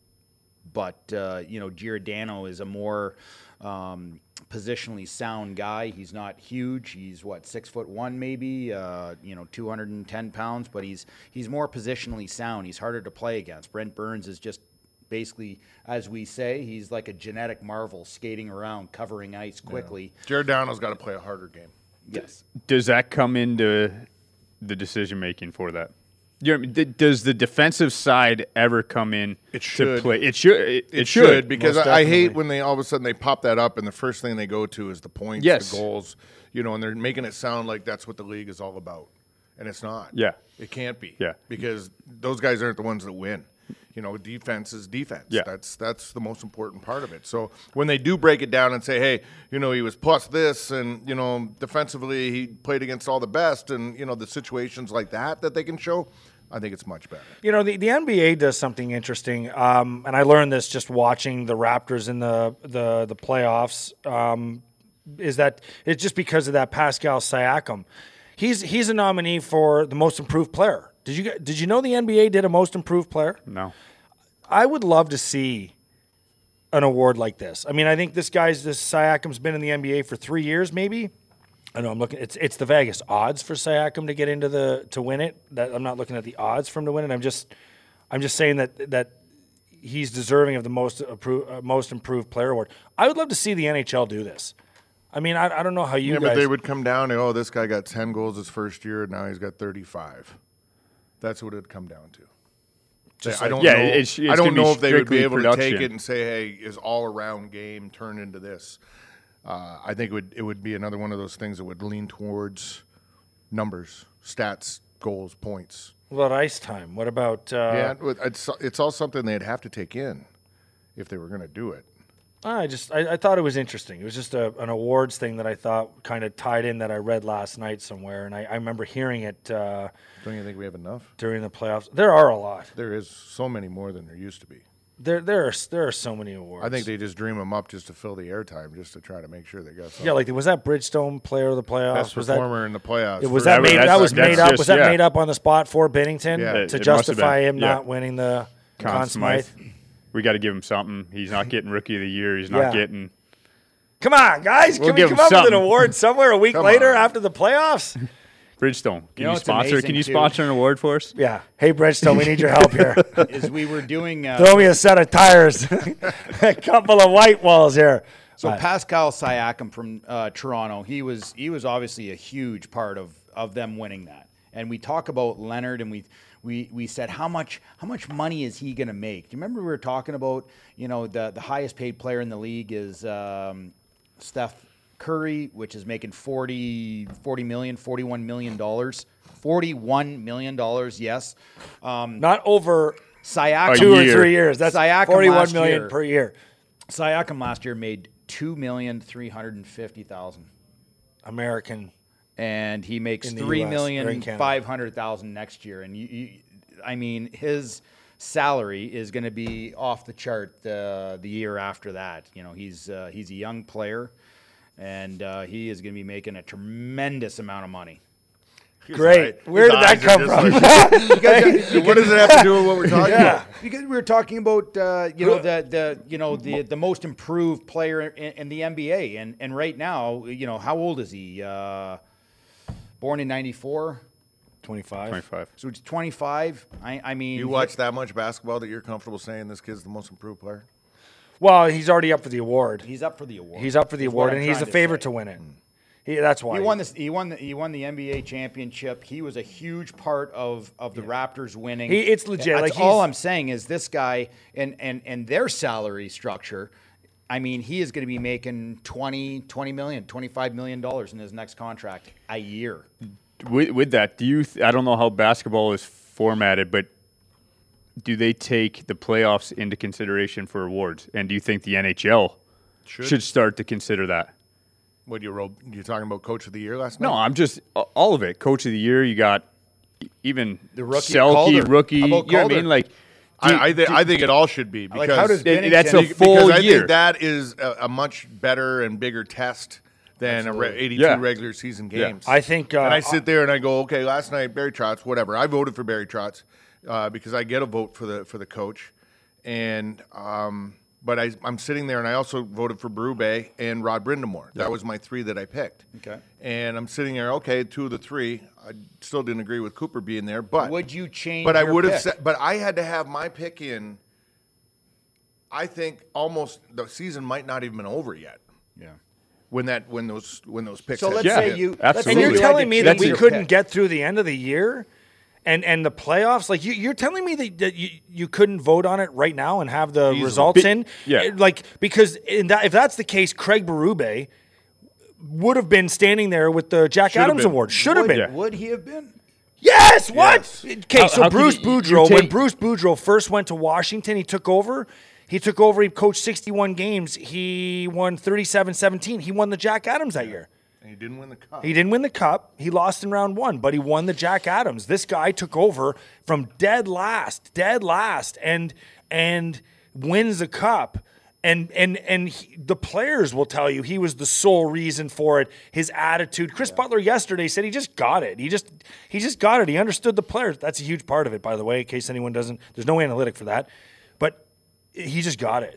Speaker 5: but uh, you know, Giordano is a more um, positionally sound guy. He's not huge. He's what six foot one, maybe. Uh, you know, two hundred ten pounds. But he's he's more positionally sound. He's harder to play against. Brent Burns is just basically, as we say, he's like a genetic marvel, skating around, covering ice quickly.
Speaker 3: Giordano's got to play a harder game.
Speaker 5: Yes.
Speaker 6: Does that come into the decision making for that? You know, what I mean? D- does the defensive side ever come in
Speaker 3: It
Speaker 6: to
Speaker 3: should.
Speaker 6: play? It should. It,
Speaker 3: It,
Speaker 6: it
Speaker 3: should,
Speaker 6: should
Speaker 3: because
Speaker 4: most
Speaker 3: I, I hate
Speaker 4: definitely.
Speaker 3: when they all of a sudden they pop that up and the first thing they go to is the points,
Speaker 6: Yes.
Speaker 3: the goals, you know, and they're making it sound like that's what the league is all about, and it's not.
Speaker 6: Yeah.
Speaker 3: it can't be.
Speaker 6: Yeah.
Speaker 3: because those guys aren't the ones that win. You know, defense is defense.
Speaker 6: Yeah.
Speaker 3: That's that's the most important part of it. So when they do break it down and say, hey, you know, he was plus this, and you know, defensively he played against all the best, and you know, the situations like that that they can show, I think it's much better.
Speaker 4: You know, the, the N B A does something interesting, um, and I learned this just watching the Raptors in the the, the playoffs. Um, is that it's just because of that Pascal Siakam? He's he's a nominee for the most improved player. Did you did you know the N B A did a most improved player?
Speaker 6: No.
Speaker 4: I would love to see an award like this. I mean, I think this guy's this Siakam's been in the N B A for three years, maybe. I know I'm looking. It's it's the Vegas odds for Siakam to get into the to win it. That I'm not looking at the odds for him to win it. I'm just I'm just saying that that he's deserving of the most approved, uh, most improved player award. I would love to see the N H L do this. I mean, I, I don't know how you
Speaker 3: Yeah,
Speaker 4: guys.
Speaker 3: but they would come down and, oh, this guy got ten goals his first year, and now he's got thirty-five. That's what it would come down to.
Speaker 4: Just
Speaker 3: I
Speaker 4: like-
Speaker 3: don't
Speaker 6: Yeah,
Speaker 3: know,
Speaker 6: it's- it's
Speaker 3: I don't
Speaker 6: gonna be
Speaker 3: know if they would be
Speaker 6: strictly
Speaker 3: able to
Speaker 6: production.
Speaker 3: take it and say, hey, is all-around game turn into this? Uh, I think it would, it would be another one of those things that would lean towards numbers, stats, goals, points.
Speaker 4: What about ice time? What about? Uh,
Speaker 3: yeah, it's, it's all something they'd have to take in if they were going to do it.
Speaker 4: I just I, I thought it was interesting. It was just a, an awards thing that I thought kind of tied in that I read last night somewhere, and I, I remember hearing it uh,
Speaker 3: Don't you think we have enough?
Speaker 4: during the playoffs. There are a lot.
Speaker 3: There is so many more than there used to be.
Speaker 4: There there are there are so many awards.
Speaker 3: I think they just dream them up just to fill the airtime, just to try to make sure they got something.
Speaker 4: yeah, like was that Bridgestone Player of the Playoffs?
Speaker 3: Best
Speaker 4: was that
Speaker 3: performer in the playoffs.
Speaker 4: was
Speaker 3: for-
Speaker 4: that made
Speaker 6: that's-
Speaker 4: that was
Speaker 6: that's
Speaker 4: made up?
Speaker 6: just-
Speaker 4: was that
Speaker 6: yeah.
Speaker 4: made up on the spot for Bennington
Speaker 3: Yeah.
Speaker 4: to
Speaker 6: It- it must have
Speaker 4: justify
Speaker 6: been,
Speaker 4: him
Speaker 6: yeah.
Speaker 4: not winning the
Speaker 6: Conn
Speaker 4: Conn Smythe?
Speaker 6: Smythe. We got to give him something. He's not getting Rookie of the Year. He's not
Speaker 4: Yeah.
Speaker 6: getting.
Speaker 4: Come on, guys!
Speaker 6: We'll
Speaker 4: Can we
Speaker 6: give
Speaker 4: come
Speaker 6: him
Speaker 4: up with an
Speaker 6: something.
Speaker 4: award somewhere a week
Speaker 3: Come
Speaker 4: later
Speaker 3: on.
Speaker 4: after the playoffs?
Speaker 6: Bridgestone. Can
Speaker 5: You
Speaker 6: you,
Speaker 5: know what's
Speaker 6: sponsor?
Speaker 5: amazing,
Speaker 6: Can you
Speaker 5: too?
Speaker 6: sponsor an award for us?
Speaker 4: Yeah. Hey, Bridgestone, we need your help here.
Speaker 5: Is we were doing uh,
Speaker 4: Throw me a set of tires, a couple of white walls here.
Speaker 5: So
Speaker 4: Uh,
Speaker 5: Pascal Siakam from uh, Toronto, he was he was obviously a huge part of, of them winning that. And we talk about Leonard, and we we we said how much how much money is he going to make? Do you remember we were talking about you know the the highest paid player in the league is um, Steph Curry, which is making forty, forty million, forty-one million dollars, forty-one million dollars. Yes, um,
Speaker 4: not over
Speaker 5: Siakam
Speaker 4: two or
Speaker 6: year.
Speaker 4: three years. That's
Speaker 5: Siakam
Speaker 4: forty-one
Speaker 5: last
Speaker 4: million
Speaker 5: year.
Speaker 4: per year.
Speaker 5: Siakam last year made two million three hundred fifty thousand.
Speaker 4: American.
Speaker 5: And he makes
Speaker 4: In the
Speaker 5: three
Speaker 4: U S or in
Speaker 5: million
Speaker 4: Canada.
Speaker 5: five hundred thousand next year. And you, you, I mean, his salary is going to be off the chart uh, the year after that. You know, he's uh, he's a young player, and uh, he is going to be making a tremendous amount of money.
Speaker 3: His
Speaker 4: Great.
Speaker 3: eye-
Speaker 4: Where
Speaker 3: his
Speaker 4: did that
Speaker 3: eyes are
Speaker 4: come
Speaker 3: just
Speaker 4: from?
Speaker 3: like- what does it have to do with what we're talking
Speaker 4: Yeah.
Speaker 3: about?
Speaker 5: Because we were talking about uh, you know the the you know the the most improved player in, in the N B A, and and right now you know how old is he? Uh, born in ninety-four,
Speaker 4: twenty-five.
Speaker 6: twenty-five.
Speaker 5: so it's twenty-five. I I mean,
Speaker 3: You watch that much basketball that you're comfortable saying this kid's the most improved player?
Speaker 4: Well, he's already up for the award.
Speaker 5: He's up for the award.
Speaker 4: He's up for the
Speaker 5: is
Speaker 4: award,
Speaker 5: what I'm
Speaker 4: and he's
Speaker 5: trying
Speaker 4: a favorite
Speaker 5: say.
Speaker 4: to win it. He, that's why
Speaker 5: He won this. He won. The, he won the N B A championship. He was a huge part of, of the Raptors winning.
Speaker 4: He- it's legit.
Speaker 5: That's
Speaker 4: Like,
Speaker 5: all
Speaker 4: he's-
Speaker 5: I'm saying is this guy and and and their salary structure. I mean, he is going to be making twenty, twenty million, twenty-five million dollars in his next contract a year.
Speaker 6: With, with that, do you? Th- I don't know how basketball is formatted, but do they take the playoffs into consideration for awards? And do you think the N H L
Speaker 3: Should.
Speaker 6: should, start to consider that?
Speaker 3: What you wrote? You talking about Coach of the Year last night?
Speaker 6: No, I'm just all of it. Coach of the Year. You got e- even
Speaker 5: The rookie,
Speaker 6: Selke,
Speaker 5: Calder.
Speaker 6: rookie.
Speaker 5: How
Speaker 6: You know
Speaker 5: about
Speaker 6: what I
Speaker 5: Calder?
Speaker 6: mean? Like, do you-
Speaker 3: I I, th- I think it all should be because
Speaker 5: Like, how does
Speaker 6: That- that's a
Speaker 5: Bennington-
Speaker 6: full
Speaker 3: because I
Speaker 6: year.
Speaker 3: think that is a, a much better and bigger test than a re- eighty-two
Speaker 6: Yeah.
Speaker 3: regular season
Speaker 6: Yeah.
Speaker 3: games.
Speaker 4: I think. Uh,
Speaker 3: and I sit there and I go, okay, last night Barry Trotz, whatever. I voted for Barry Trotz uh, because I get a vote for the for the coach, and um, but I, I'm sitting there and I also voted for Berube and Rod Brindamore. That was my three that I picked.
Speaker 5: Okay.
Speaker 3: And I'm sitting there, okay, two of the three. I still didn't agree with Cooper being there, but
Speaker 5: Would you change?
Speaker 3: But I
Speaker 5: your
Speaker 3: would have
Speaker 5: pick?
Speaker 3: said, but I had to have my pick in. I think almost the season might not even been over yet
Speaker 5: Yeah.
Speaker 3: when that when those when those picks.
Speaker 5: So
Speaker 3: had
Speaker 5: let's
Speaker 6: Yeah.
Speaker 5: say
Speaker 3: hit.
Speaker 5: you.
Speaker 6: Absolutely.
Speaker 5: let's
Speaker 4: and
Speaker 5: say
Speaker 4: you're
Speaker 5: you had
Speaker 4: telling
Speaker 5: to
Speaker 4: me that
Speaker 5: change
Speaker 4: we
Speaker 5: your
Speaker 4: couldn't
Speaker 5: pick.
Speaker 4: get through the end of the year, and and the playoffs. Like you, you're telling me that, that you, you couldn't vote on it right now and have the results
Speaker 6: Be-
Speaker 4: in.
Speaker 6: yeah.
Speaker 4: Eh, Like because in that, if that's the case, Craig Berube would have been standing there with the Jack
Speaker 3: Should have
Speaker 4: Adams
Speaker 3: been.
Speaker 4: Award. Should have
Speaker 5: Would,
Speaker 4: been.
Speaker 5: would he have been?
Speaker 4: Yes. What?
Speaker 3: Yes.
Speaker 4: Okay.
Speaker 6: How-
Speaker 4: so
Speaker 6: how could
Speaker 4: Bruce
Speaker 6: you- you
Speaker 4: Boudreau, when
Speaker 6: take-
Speaker 4: Bruce Boudreau first went to Washington, he took over. He took over. He coached sixty-one games. He won thirty-seven seventeen. He won the Jack Adams that year.
Speaker 3: And he didn't win the cup.
Speaker 4: He didn't win the cup. He lost in round one, but he won the Jack Adams. This guy took over from dead last, dead last, and and wins the cup. And and and he, the players will tell you he was the sole reason for it. His attitude. Chris Butler yesterday said he just got it. He just he just got it. He understood the players. That's a huge part of it, by the way. In case anyone doesn't, there's no analytic for that, but he just got it.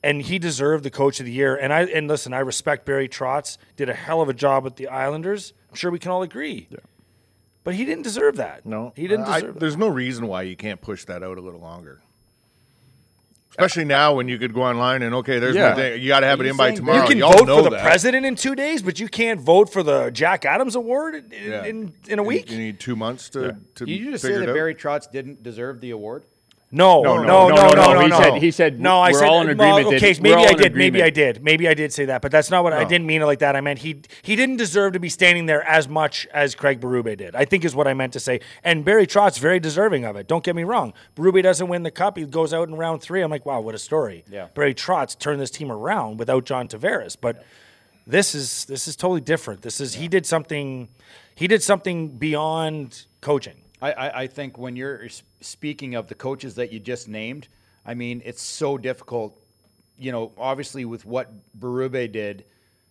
Speaker 4: and he deserved the Coach of the Year. And I and listen, I respect Barry Trotz. Did a hell of a job with the Islanders. I'm sure we can all agree. Yeah. But he didn't deserve that.
Speaker 3: No,
Speaker 4: he didn't
Speaker 3: I,
Speaker 4: deserve.
Speaker 3: There's no reason why you can't push that out a little longer. Especially now when you could go online and, okay, there's
Speaker 6: Yeah.
Speaker 3: my day. You got to have
Speaker 5: Are
Speaker 3: it
Speaker 5: you
Speaker 3: in by
Speaker 5: saying
Speaker 3: tomorrow.
Speaker 4: You can
Speaker 3: Y'all
Speaker 4: vote
Speaker 3: know
Speaker 4: for the
Speaker 3: that.
Speaker 4: president in two days, but you can't vote for the Jack Adams Award in,
Speaker 3: Yeah.
Speaker 4: in, in a week.
Speaker 3: You need two months to, to
Speaker 5: Did you just say
Speaker 3: figure
Speaker 5: that
Speaker 3: it out.
Speaker 5: Barry Trotz didn't deserve the award?
Speaker 4: No, no, no, no, no, no.
Speaker 6: He
Speaker 4: no.
Speaker 6: said, he said,
Speaker 4: no. I
Speaker 6: we're
Speaker 4: said,
Speaker 6: all in
Speaker 4: well,
Speaker 6: agreement.
Speaker 4: okay,
Speaker 6: that,
Speaker 4: maybe
Speaker 6: we're all
Speaker 4: I
Speaker 6: in
Speaker 4: did. Maybe I
Speaker 6: agreement.
Speaker 4: did. Maybe I did say that, but that's not what I
Speaker 3: No.
Speaker 4: didn't mean it like that. I meant he he didn't deserve to be standing there as much as Craig Berube did. I think is what I meant to say. And Barry Trotz very deserving of it. Don't get me wrong. Berube doesn't win the cup. He goes out in round three. I'm like, wow, what a story.
Speaker 5: Yeah.
Speaker 4: Barry Trotz turned this team around without John Tavares, but. This is this is totally different. This is he did something, he did something beyond coaching.
Speaker 5: I, I, I think when you're s- speaking of the coaches that you just named, I mean, it's so difficult, you know, obviously with what Berube did,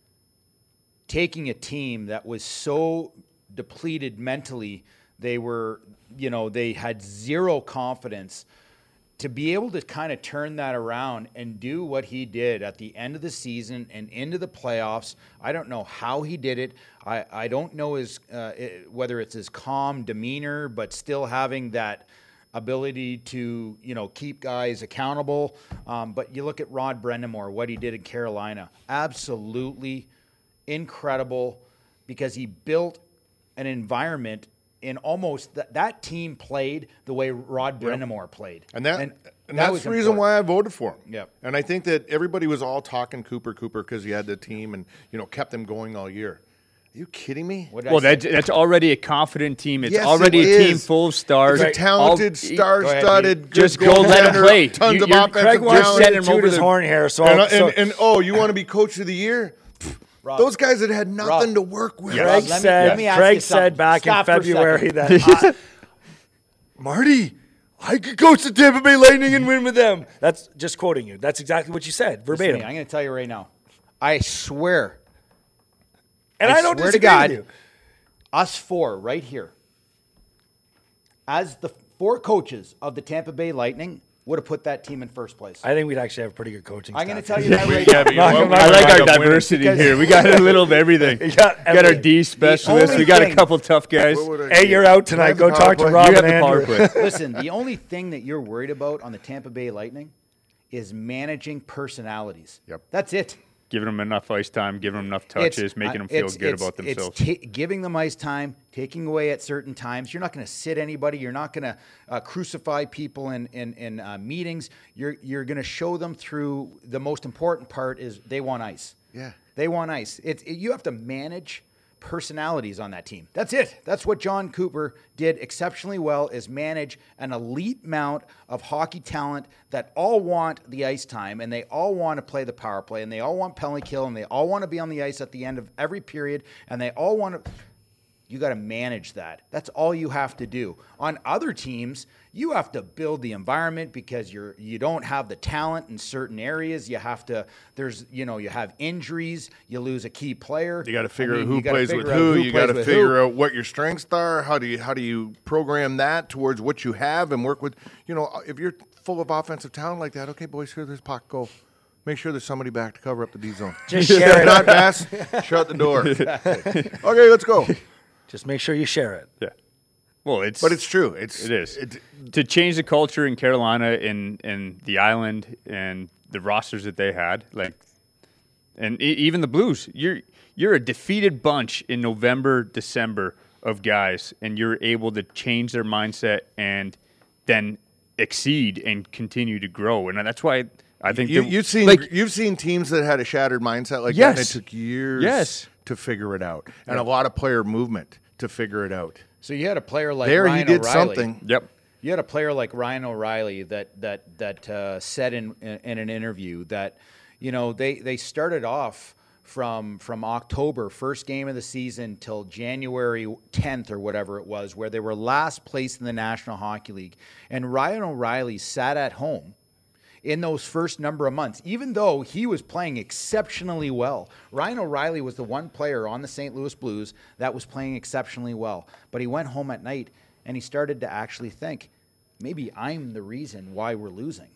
Speaker 5: taking a team that was so depleted mentally, they were, you know, they had zero confidence, to be able to kind of turn that around and do what he did at the end of the season and into the playoffs. I don't know how he did it. I, I don't know his, uh, it, whether it's his calm demeanor, but still having that ability to, you know, keep guys accountable. Um, but you look at Rod Brind'Amour, what he did in Carolina, absolutely incredible, because he built an environment in almost th- that team played the way Rod Brind'Amour played.
Speaker 3: And that, and,
Speaker 5: that
Speaker 3: that's
Speaker 5: was
Speaker 3: the reason
Speaker 5: important.
Speaker 3: why I voted for him.
Speaker 5: Yep.
Speaker 3: And I think that everybody was all talking Cooper, Cooper, because he had the team and, you know, kept them going all year. Are you kidding me?
Speaker 5: What did I
Speaker 6: Well,
Speaker 5: say?
Speaker 6: that's, that's already a confident team. It's
Speaker 3: Yes,
Speaker 6: already
Speaker 3: it
Speaker 6: a team
Speaker 3: is.
Speaker 6: full of stars.
Speaker 3: It's a talented,
Speaker 6: All-
Speaker 3: star-studded, good
Speaker 6: Just go let 'em
Speaker 3: goaltender,
Speaker 6: play.
Speaker 3: Tons
Speaker 6: You-
Speaker 3: of
Speaker 6: you're-
Speaker 3: offensive
Speaker 4: Craig wants
Speaker 3: talent.
Speaker 6: send
Speaker 4: to
Speaker 6: him
Speaker 4: toot
Speaker 6: over
Speaker 4: his
Speaker 6: the-
Speaker 4: horn here, so,
Speaker 3: And,
Speaker 4: I'll- so
Speaker 3: and, and oh, you want to be coach of the year?
Speaker 5: Rob,
Speaker 3: Those guys that had nothing
Speaker 5: Rob.
Speaker 3: to work with.
Speaker 4: Craig
Speaker 5: let me-
Speaker 4: said,
Speaker 5: let me ask
Speaker 4: Craig
Speaker 5: you something.
Speaker 4: said back
Speaker 5: Stop
Speaker 4: in
Speaker 5: for a
Speaker 4: February
Speaker 5: second.
Speaker 4: that I, Marty, I could coach the Tampa Bay Lightning and win with them. That's just quoting you. That's exactly what you said,
Speaker 5: Listen to
Speaker 4: verbatim.
Speaker 5: me, I'm going to tell you right now. I swear,
Speaker 4: and
Speaker 5: I
Speaker 4: I, don't
Speaker 5: swear to
Speaker 4: disagree
Speaker 5: God,
Speaker 4: with you.
Speaker 5: us four right here, as the four coaches of the Tampa Bay Lightning, would have put that team in first place.
Speaker 4: I think we'd actually have pretty good coaching.
Speaker 5: I'm going to
Speaker 4: staff.
Speaker 5: tell you that right
Speaker 3: Yeah,
Speaker 5: now.
Speaker 3: but you know what?
Speaker 4: I'm
Speaker 3: We
Speaker 6: I
Speaker 3: might
Speaker 6: like
Speaker 3: end
Speaker 6: our
Speaker 3: up winning.
Speaker 6: diversity
Speaker 5: because-
Speaker 6: here. We got a little of everything.
Speaker 4: You got
Speaker 6: We got our
Speaker 4: everything.
Speaker 6: D specialists.
Speaker 5: only
Speaker 6: We got a
Speaker 5: thing-
Speaker 6: couple tough guys.
Speaker 3: What would I
Speaker 4: Hey,
Speaker 3: do?
Speaker 4: you're out
Speaker 3: Can I
Speaker 4: tonight.
Speaker 3: have
Speaker 4: Go
Speaker 3: the
Speaker 4: talk to
Speaker 3: power play?
Speaker 4: Rob
Speaker 6: You
Speaker 4: and
Speaker 6: have the power
Speaker 4: Andrew.
Speaker 6: play.
Speaker 5: Listen, the only thing that you're worried about on the Tampa Bay Lightning is managing personalities.
Speaker 3: Yep.
Speaker 5: That's it.
Speaker 6: Giving them enough ice time, giving them enough
Speaker 5: It's-
Speaker 6: touches, making
Speaker 5: uh,
Speaker 6: them feel
Speaker 5: it's-
Speaker 6: good
Speaker 5: it's-
Speaker 6: about themselves.
Speaker 5: It's ta- giving them ice time, taking away at certain times. You're not going to sit anybody. You're not going to uh, crucify people in in, in uh, meetings. You're you're going to show them through. The most important part is they want ice.
Speaker 3: Yeah.
Speaker 5: They want ice. It's it, you have to manage personalities on that team. That's it. That's what John Cooper did exceptionally well, is manage an elite amount of hockey talent that all want the ice time, and they all want to play the power play, and they all want penalty kill, and they all want to be on the ice at the end of every period, and they all want to. You got to manage that. That's all you have to do. On other teams, you have to build the environment because you're you don't have the talent in certain areas. You have to. There's you know you have injuries. You lose a key player.
Speaker 3: You got to figure
Speaker 5: I mean,
Speaker 3: out who
Speaker 5: you gotta
Speaker 3: plays with
Speaker 5: figure out
Speaker 3: who. You got
Speaker 5: plays
Speaker 3: to
Speaker 5: with
Speaker 3: figure
Speaker 5: who.
Speaker 3: out what your strengths are. How do you how do you program that towards what you have and work with? You know, if you're full of offensive talent like that, okay, boys, here's this puck. Go. Make sure there's somebody back to cover up the D zone.
Speaker 4: Just share
Speaker 3: If
Speaker 4: it.
Speaker 3: not, pass. Shut the door. Okay, let's go.
Speaker 4: Just make sure you share it.
Speaker 6: Yeah. Well, it's
Speaker 3: But it's true. It's
Speaker 6: It is.
Speaker 3: It,
Speaker 6: to change the culture in Carolina and and the island and the rosters that they had, like, and e- even the Blues. You're you're a defeated bunch in November, December of guys, and you're able to change their mindset and then exceed and continue to grow. And that's why I think
Speaker 3: you,
Speaker 6: that-
Speaker 3: you've seen
Speaker 6: like,
Speaker 3: you've seen teams that had a shattered mindset like
Speaker 6: Yes.
Speaker 3: that, and it took years
Speaker 6: Yes.
Speaker 3: to figure it out, and a lot of player movement to figure it out.
Speaker 5: So you had a player like
Speaker 3: There,
Speaker 5: Ryan
Speaker 3: he did
Speaker 5: O'Reilly.
Speaker 3: something.
Speaker 6: Yep.
Speaker 5: You had a player like Ryan O'Reilly that that that uh, said in, in in an interview that, you know, they they started off from from October, first game of the season, till January tenth or whatever it was, where they were last place in the National Hockey League, and Ryan O'Reilly sat at home in those first number of months, even though he was playing exceptionally well. Ryan O'Reilly was the one player on the Saint Louis Blues that was playing exceptionally well. But he went home at night and he started to actually think, maybe I'm the reason why we're losing.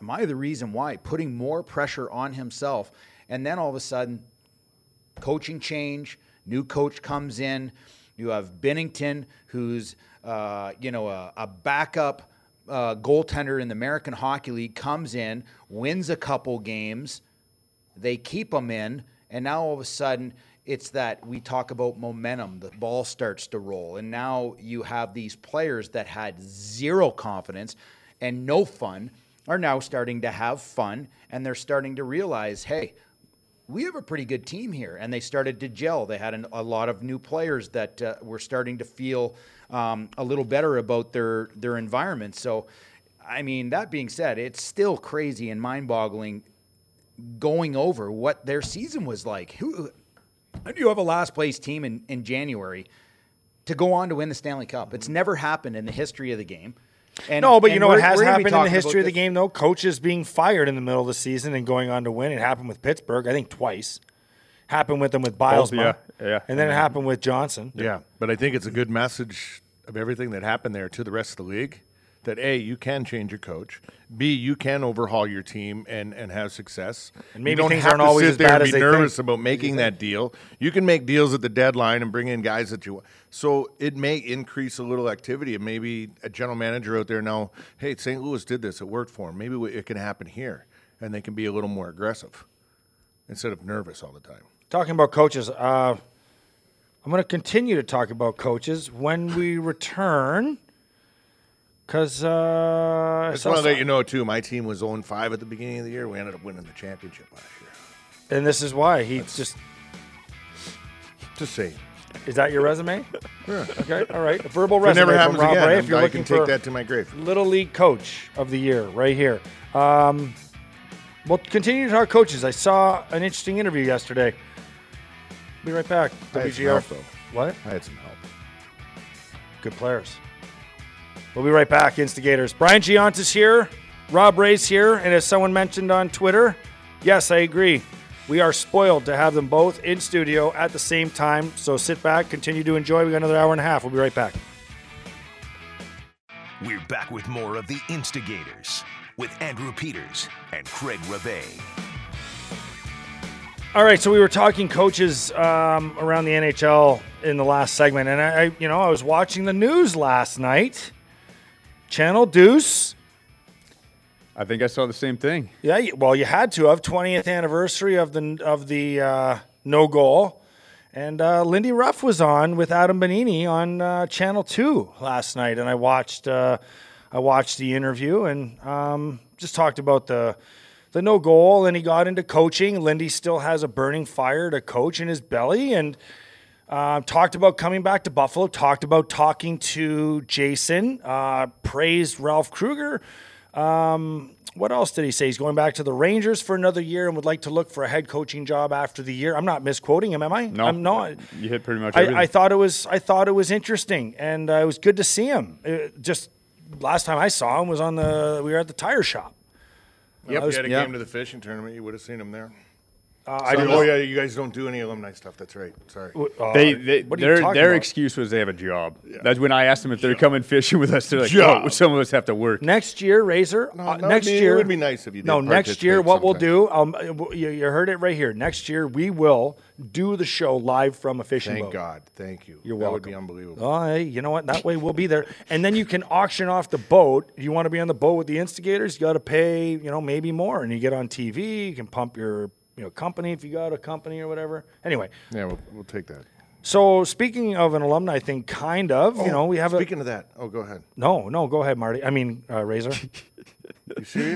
Speaker 5: am I the reason why? Putting more pressure on himself. And then all of a sudden, coaching change, new coach comes in. You have Binnington, who's, uh, you know, a, a backup uh, goaltender in the American Hockey League, comes in, wins a couple games. They keep him in. And now all of a sudden, it's that we talk about momentum. The ball starts to roll. And now you have these players that had zero confidence and no fun are now starting to have fun. And they're starting to realize, hey, we have a pretty good team here. And they started to gel. They had an, a lot of new players that uh, were starting to feel um, a little better about their, their environment. So, I mean, that being said, it's still crazy and mind-boggling going over what their season was like. Who, how do you have a last-place team in, in January to go on to win the Stanley Cup? It's never happened in the history of the game. And,
Speaker 4: no, but you know what
Speaker 5: we're,
Speaker 4: has
Speaker 5: we're
Speaker 4: happened in the history of the
Speaker 5: this.
Speaker 4: game, though? Coaches being fired in the middle of the season and going on to win. It happened with Pittsburgh, I think, twice. Happened with them with Bilesma.
Speaker 6: yeah, yeah.
Speaker 4: And then it happened with Johnson.
Speaker 3: Yeah, but I think it's a good message of everything that happened there to the rest of the league. That A, you can change your coach. B, you can overhaul your team and, and have success.
Speaker 4: And maybe
Speaker 3: you don't
Speaker 4: things
Speaker 3: have
Speaker 4: aren't
Speaker 3: to
Speaker 4: always
Speaker 3: sit
Speaker 4: as
Speaker 3: there
Speaker 4: bad
Speaker 3: and
Speaker 4: as
Speaker 3: be
Speaker 4: they
Speaker 3: nervous
Speaker 4: think.
Speaker 3: about making that deal. You can make deals at the deadline and bring in guys that you want. So it may increase a little activity. And maybe a general manager out there now, hey, Saint Louis did this. It worked for them. Maybe it can happen here. And they can be a little more aggressive instead of nervous all the time.
Speaker 4: Talking about coaches, uh, I'm going to continue to talk about coaches when we return. Because uh,
Speaker 3: I just want to let you know, too, my team was oh and five at the beginning of the year. We ended up winning the championship last year.
Speaker 4: and this is why he That's, just
Speaker 3: just say.
Speaker 4: Is that your resume?
Speaker 3: Yeah.
Speaker 4: Okay, all right. A verbal
Speaker 3: If it
Speaker 4: resume
Speaker 3: never happens
Speaker 4: from Rob
Speaker 3: again,
Speaker 4: Ray. If you're
Speaker 3: I
Speaker 4: looking
Speaker 3: can take
Speaker 4: for
Speaker 3: that to my grave.
Speaker 4: Little League Coach of the Year, right here. Um, we'll continue to talk coaches. I saw an interesting interview yesterday. Be right back.
Speaker 3: I had
Speaker 4: W
Speaker 3: some
Speaker 4: G R.
Speaker 3: help, though.
Speaker 4: What?
Speaker 3: I had some help.
Speaker 4: Good players. We'll be right back, Instigators. Brian Giantis here. Rob Ray's here. And as someone mentioned on Twitter, yes, I agree. We are spoiled to have them both in studio at the same time. So sit back, continue to enjoy. We got another hour and a half. We'll be right back.
Speaker 1: We're back with more of the Instigators with Andrew Peters and Craig Rabe.
Speaker 4: All right, so we were talking coaches um, around the N H L in the last segment, and I, I, you know, I was watching the news last night. Channel Deuce.
Speaker 6: I think I saw the same thing.
Speaker 4: Yeah, well, you had to have twentieth anniversary of the of the uh, no goal, and uh, Lindy Ruff was on with Adam Bonini on uh, Channel Two last night, and I watched uh, I watched the interview and um, just talked about the the no goal, and he got into coaching. Lindy still has a burning fire to coach in his belly, and uh, talked about coming back to Buffalo. Talked about talking to Jason. Uh, praised Ralph Kruger. Um, what else did he say? He's going back to the Rangers for another year and would like to look for a head coaching job after the year. I'm not misquoting him, am I?
Speaker 6: No,
Speaker 4: I'm not.
Speaker 6: You hit pretty much everything.
Speaker 4: I, I thought it was. I thought it was interesting, and uh, it was good to see him. It, just last time I saw him was on the. We were at the tire shop.
Speaker 3: Yep,
Speaker 4: I was-
Speaker 3: you had a
Speaker 4: yeah.
Speaker 3: game to the fishing tournament. You would have seen him there.
Speaker 4: Uh,
Speaker 3: So-
Speaker 4: I didn't
Speaker 3: oh,
Speaker 4: know.
Speaker 3: yeah, you guys don't do any alumni stuff. That's right. Sorry.
Speaker 4: Uh,
Speaker 6: They, they,
Speaker 4: what are you
Speaker 6: their
Speaker 4: talking
Speaker 6: their
Speaker 4: about?
Speaker 6: excuse was they have a job. That's when I asked them if they're coming fishing with us. They're like,
Speaker 3: Job.
Speaker 6: oh, some of us have to work.
Speaker 4: Next year, Razor.
Speaker 3: No,
Speaker 4: uh,
Speaker 3: no,
Speaker 4: next
Speaker 3: it'd be-
Speaker 4: year
Speaker 3: it would be nice if you did
Speaker 4: No, next year,
Speaker 3: participate
Speaker 4: what we'll
Speaker 3: sometime.
Speaker 4: do. Um, you, you heard it right here. Next year, we will do the show live from a fishing
Speaker 3: Thank
Speaker 4: boat.
Speaker 3: God. Thank you.
Speaker 4: You're
Speaker 3: that
Speaker 4: welcome.
Speaker 3: would be unbelievable.
Speaker 4: Oh, hey, you know what? That way we'll be there, and then you can auction off the boat. You want to be on the boat with the Instigators? You got to pay, you know, maybe more, and you get on T V. You can pump your, you know, company if you got a company or whatever. Anyway,
Speaker 3: Yeah, we'll, we'll take that.
Speaker 4: so speaking of an alumni thing, kind of, you know, we have a
Speaker 3: Speaking of that, oh, go ahead.
Speaker 4: no, no. Go ahead, Marty. I mean, uh, Razor.
Speaker 3: You serious?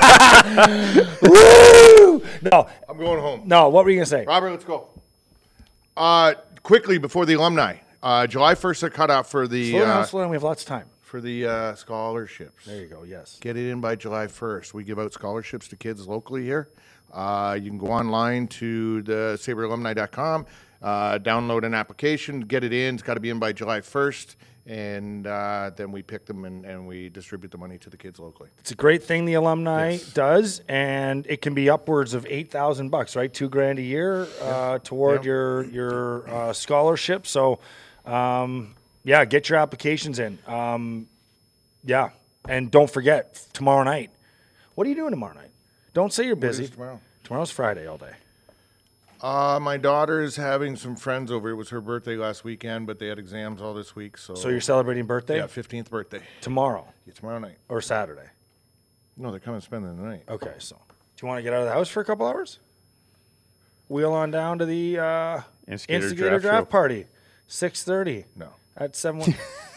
Speaker 4: Woo! No,
Speaker 3: I'm going home.
Speaker 4: no. What were you gonna say?
Speaker 3: Robert, let's go. Uh, quickly before the alumni, uh, July first, a cutoff for the
Speaker 4: Slow down,
Speaker 3: uh,
Speaker 4: slow down. We have lots of time.
Speaker 3: for the uh, scholarships.
Speaker 4: There you go. Yes.
Speaker 3: Get it in by July first. We give out scholarships to kids locally here. Uh, you can go online to the saber alumni dot com, uh, download an application, get it in. It's got to be in by July first, and uh, then we pick them and, and we distribute the money to the kids locally.
Speaker 4: It's a great thing the alumni
Speaker 3: Yes.
Speaker 4: does, and it can be upwards of eight thousand bucks, right? Two grand a year uh, toward
Speaker 3: Yep.
Speaker 4: your your uh, scholarship. So, um, yeah, get your applications in. Um, yeah, and don't forget tomorrow night What are you doing tomorrow night? Don't say you're busy.
Speaker 3: is tomorrow?
Speaker 4: Tomorrow's Friday all day.
Speaker 3: Uh, my daughter is having some friends over. It was her birthday last weekend, but they had exams all this week. So,
Speaker 4: So you're celebrating birthday?
Speaker 3: yeah, fifteenth birthday.
Speaker 4: Tomorrow
Speaker 3: Yeah, tomorrow night.
Speaker 4: or Saturday?
Speaker 3: No, they're coming spending the night.
Speaker 4: Okay, so do you want to get out of the house for a couple hours? Wheel on down to the uh,
Speaker 6: Instigator
Speaker 4: Instigator
Speaker 6: draft
Speaker 4: draft,
Speaker 6: show.
Speaker 4: party, six thirty.
Speaker 3: No.
Speaker 4: At seven one.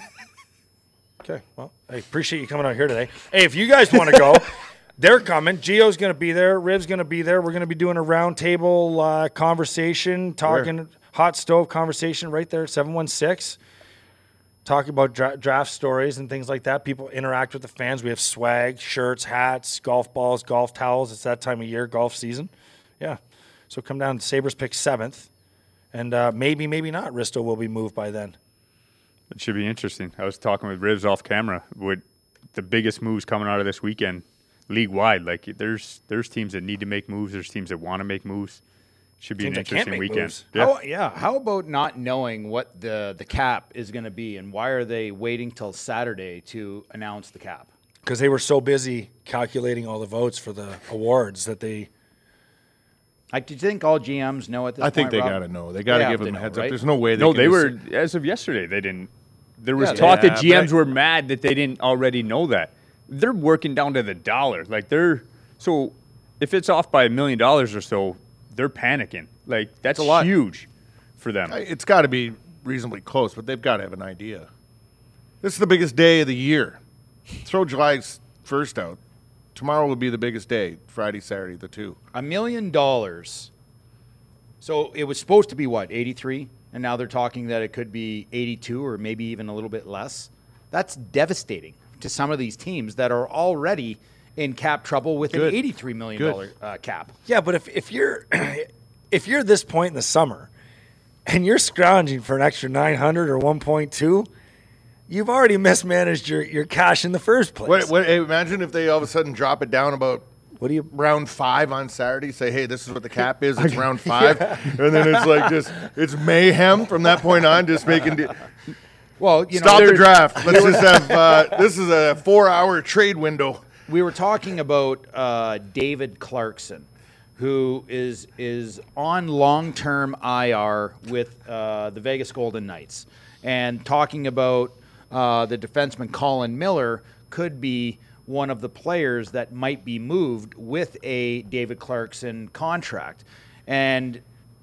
Speaker 4: Okay, well, I appreciate you coming out here today. Hey, if you guys want to go, they're coming. Gio's going to be there. Riv's going to be there. We're going to be doing a roundtable uh, conversation, talking
Speaker 3: Where?
Speaker 4: hot stove conversation right there at seven one six. Talking about dra- draft stories and things like that. People interact with the fans. We have swag, shirts, hats, golf balls, golf towels. It's that time of year, golf season. Yeah. So come down. Sabres pick seventh. And uh, maybe, maybe not. Risto will be moved by then.
Speaker 6: It should be interesting. I was talking with Rivs off camera. With the biggest moves coming out of this weekend, league wide, like there's there's teams that need to make moves. There's teams that want to make moves. Should be
Speaker 4: Teams
Speaker 6: an
Speaker 4: that can't
Speaker 6: interesting
Speaker 4: make
Speaker 6: weekend.
Speaker 4: moves.
Speaker 6: Yeah.
Speaker 5: How, yeah. How about not knowing what the, the cap is going to be, and why are they waiting till Saturday to announce the cap?
Speaker 4: Because they were so busy calculating all the votes for the awards that they.
Speaker 5: Like, do you think all G Ms know at this
Speaker 3: I
Speaker 5: point,
Speaker 3: think they
Speaker 5: Rob?
Speaker 3: got to know. They got to
Speaker 5: They
Speaker 3: give
Speaker 5: have to
Speaker 3: them a
Speaker 5: know,
Speaker 3: heads
Speaker 5: right?
Speaker 3: up. There's no way they
Speaker 6: No,
Speaker 3: can
Speaker 6: they
Speaker 3: just
Speaker 6: were
Speaker 3: say-
Speaker 6: as of yesterday. They didn't. There was
Speaker 5: Yeah,
Speaker 6: talk
Speaker 3: yeah,
Speaker 6: that G Ms
Speaker 3: but-
Speaker 6: were mad that they didn't already know that. They're working down to the dollar. Like they're so if it's off by a million dollars or so, they're panicking. Like that's
Speaker 5: a lot.
Speaker 6: huge for them.
Speaker 3: It's got to be reasonably close, but they've got to have an idea. This is the biggest day of the year. Throw July first out. Tomorrow will be the biggest day. Friday, Saturday, the two.
Speaker 5: A million dollars. So it was supposed to be what, eighty-three? And now they're talking that it could be eighty-two or maybe even a little bit less. That's devastating to some of these teams that are already in cap trouble with
Speaker 3: Good.
Speaker 5: an eighty-three million dollars uh, cap.
Speaker 4: Yeah, but if, if you're if you're this point in the summer and you're scrounging for an extra nine hundred or one point two, you've already mismanaged your, your cash in the first place.
Speaker 3: What, what, hey, imagine if they all of a sudden drop it down about
Speaker 4: What do you?
Speaker 3: round five on Saturday. Say, hey, this is what the cap is. It's round five, and then it's like just it's mayhem from that point on. Just making de-
Speaker 5: Well, you know,
Speaker 3: stop the
Speaker 5: there's-
Speaker 3: draft. Let's just have uh, this is a four-hour trade window.
Speaker 5: we were talking about uh, David Clarkson, who is is on long-term I R with uh, the Vegas Golden Knights, and talking about uh, the defenseman Colin Miller could be one of the players that might be moved with a David Clarkson contract. And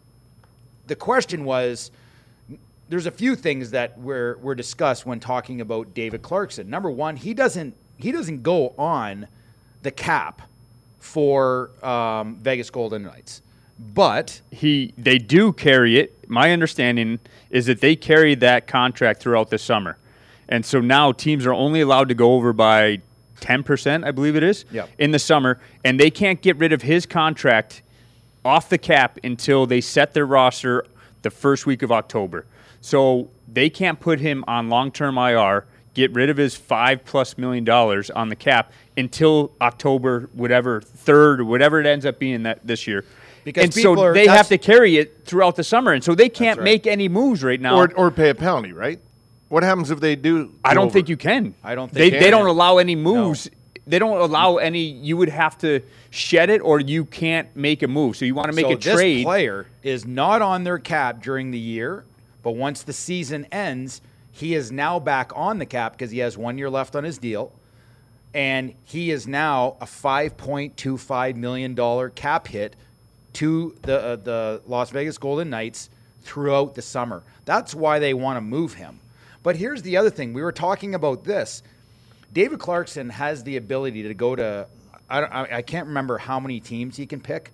Speaker 5: the question was, there's a few things that were, were discussed when talking about David Clarkson. Number one, he doesn't he doesn't go on the cap for um, Vegas Golden Knights, but
Speaker 6: he they do carry it. My understanding is that they carry that contract throughout the summer. And so now teams are only allowed to go over by ten percent, I believe it is,
Speaker 5: Yep.
Speaker 6: in the summer, and they can't get rid of his contract off the cap until they set their roster the first week of October. So they can't put him on long-term I R, get rid of his five plus million dollars on the cap until October, whatever, third or whatever it ends up being that this year.
Speaker 5: Because
Speaker 6: and
Speaker 5: people
Speaker 6: so
Speaker 5: are-
Speaker 6: they
Speaker 5: that's-
Speaker 6: have to carry it throughout the summer, and so they can't
Speaker 3: right.
Speaker 6: make any moves right now.
Speaker 3: Or, or pay a penalty, right? What happens if they do?
Speaker 6: I
Speaker 3: go
Speaker 6: don't
Speaker 3: over?
Speaker 6: think you can.
Speaker 5: I don't
Speaker 6: they
Speaker 5: think you
Speaker 6: they
Speaker 5: can.
Speaker 6: don't allow any moves. They don't allow any. You would have to shed it, or you can't make a move. So you want to make
Speaker 5: so
Speaker 6: a trade.
Speaker 5: This player is not on their cap during the year, but once the season ends, he is now back on the cap because he has one year left on his deal, and he is now a five point two five million dollars cap hit to the uh, the Las Vegas Golden Knights throughout the summer. That's why they want to move him. But here's the other thing. We were talking about this. David Clarkson has the ability to go to, I, don't, I, I can't remember how many teams he can pick.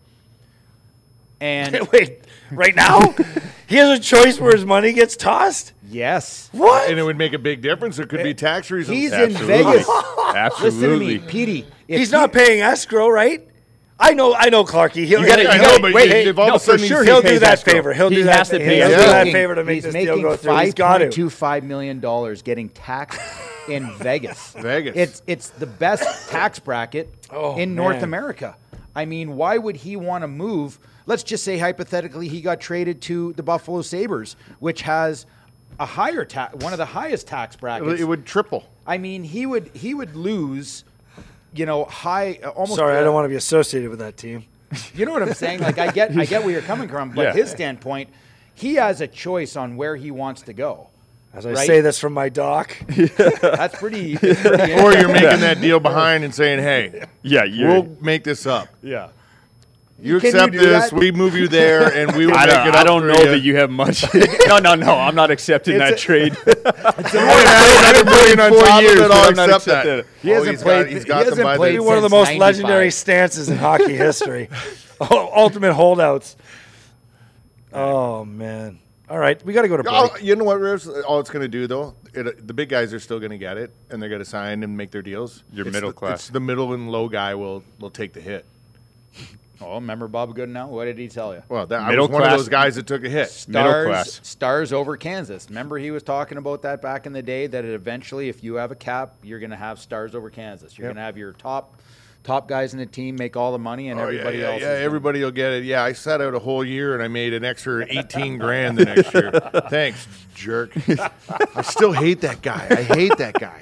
Speaker 5: And
Speaker 4: Wait, right now he has a choice where his money gets tossed.
Speaker 5: yes,
Speaker 4: What?
Speaker 3: And it would make a big difference. There could be tax reasons.
Speaker 5: he's in
Speaker 6: Absolutely.
Speaker 5: Vegas.
Speaker 6: Absolutely.
Speaker 5: Listen to me, Petey. if
Speaker 4: He's
Speaker 5: he-
Speaker 4: not paying escrow, right? I know, I know, Clarky. He'll,
Speaker 6: You gotta-
Speaker 4: he'll,
Speaker 3: I
Speaker 6: you
Speaker 3: know,
Speaker 6: gotta-
Speaker 3: but
Speaker 6: wait,
Speaker 3: you-
Speaker 6: hey,
Speaker 3: if all
Speaker 6: no,
Speaker 3: of a sudden
Speaker 6: for
Speaker 3: he's-
Speaker 6: sure
Speaker 4: he'll
Speaker 6: he
Speaker 4: do
Speaker 6: pays
Speaker 4: that
Speaker 6: escrow.
Speaker 4: favor. He'll
Speaker 6: He
Speaker 4: do
Speaker 6: has
Speaker 4: that.
Speaker 6: to pay
Speaker 4: He'll do
Speaker 6: escrow.
Speaker 4: that
Speaker 5: making-
Speaker 4: favor to make
Speaker 5: he's
Speaker 4: this
Speaker 5: making
Speaker 4: deal go through. He's got
Speaker 5: five
Speaker 4: to.
Speaker 5: point two five million dollars getting taxed in Vegas.
Speaker 3: Vegas.
Speaker 5: It's it's the best tax bracket
Speaker 4: Oh,
Speaker 5: in North
Speaker 4: man.
Speaker 5: America. I mean, why would he want to move? Let's just say hypothetically he got traded to the Buffalo Sabres, which has a higher ta- one of the highest tax brackets.
Speaker 3: It would triple.
Speaker 5: I mean, he would he would lose you know, high, uh, almost.
Speaker 4: Sorry,
Speaker 5: uh,
Speaker 4: I don't want to be associated with that team.
Speaker 5: You know what I'm saying? Like I get, I get where you're coming from, but
Speaker 6: Yeah.
Speaker 5: his standpoint, he has a choice on where he wants to go.
Speaker 4: As I
Speaker 5: Right?
Speaker 4: say this from my doc.
Speaker 5: That's pretty. It's pretty
Speaker 3: Or you're making that deal behind and saying, "Hey,
Speaker 6: Yeah, you're,
Speaker 3: we'll make this up.
Speaker 5: yeah.
Speaker 3: You
Speaker 5: Can you
Speaker 3: accept
Speaker 5: do
Speaker 3: this,
Speaker 5: that?
Speaker 3: we move you there, and we will
Speaker 6: I
Speaker 3: make
Speaker 6: don't,
Speaker 3: it
Speaker 6: I
Speaker 3: up
Speaker 6: don't
Speaker 3: for
Speaker 6: know
Speaker 3: you.
Speaker 6: that you have much. no, no, no. I'm not accepting
Speaker 5: It's
Speaker 6: that
Speaker 5: a-
Speaker 6: trade.
Speaker 3: Another million on
Speaker 6: Four
Speaker 3: top
Speaker 6: years,
Speaker 3: of it,
Speaker 6: but
Speaker 3: I'll
Speaker 6: I'm not
Speaker 3: accept that.
Speaker 6: accepting it.
Speaker 5: He hasn't
Speaker 3: he's
Speaker 5: played-
Speaker 3: Got, he's
Speaker 5: he
Speaker 3: got them
Speaker 5: hasn't
Speaker 3: by
Speaker 5: played
Speaker 3: the,
Speaker 4: One of the
Speaker 5: since
Speaker 4: most
Speaker 5: ninety-five.
Speaker 4: legendary stances in hockey history. Ultimate holdouts. Oh, man. All right, we got to go to break.
Speaker 3: Oh, you know what, Rivs? All it's going to do, though, it, the big guys are still going to get it, and they're going to sign and make their deals.
Speaker 6: Your
Speaker 3: It's
Speaker 6: middle
Speaker 3: the,
Speaker 6: class.
Speaker 3: It's the middle and low guy will will take the hit.
Speaker 5: Oh, remember Bob Goodenow? What did he tell you?
Speaker 3: Well, that, I
Speaker 6: Middle
Speaker 3: was one of
Speaker 6: class-
Speaker 3: those guys that took a hit.
Speaker 6: Middle
Speaker 5: Stars,
Speaker 6: class.
Speaker 5: stars over Kansas. Remember he was talking about that back in the day, that it eventually, if you have a cap, you're going to have stars over Kansas. You're
Speaker 3: Yep.
Speaker 5: going to have your top top guys in the team make all the money, and
Speaker 3: Oh,
Speaker 5: everybody
Speaker 3: yeah, yeah,
Speaker 5: else.
Speaker 3: yeah,
Speaker 5: is gonna-
Speaker 3: everybody will get it. Yeah, I sat out a whole year and I made an extra eighteen grand the next year. Thanks, jerk. I still hate that guy. I hate that guy.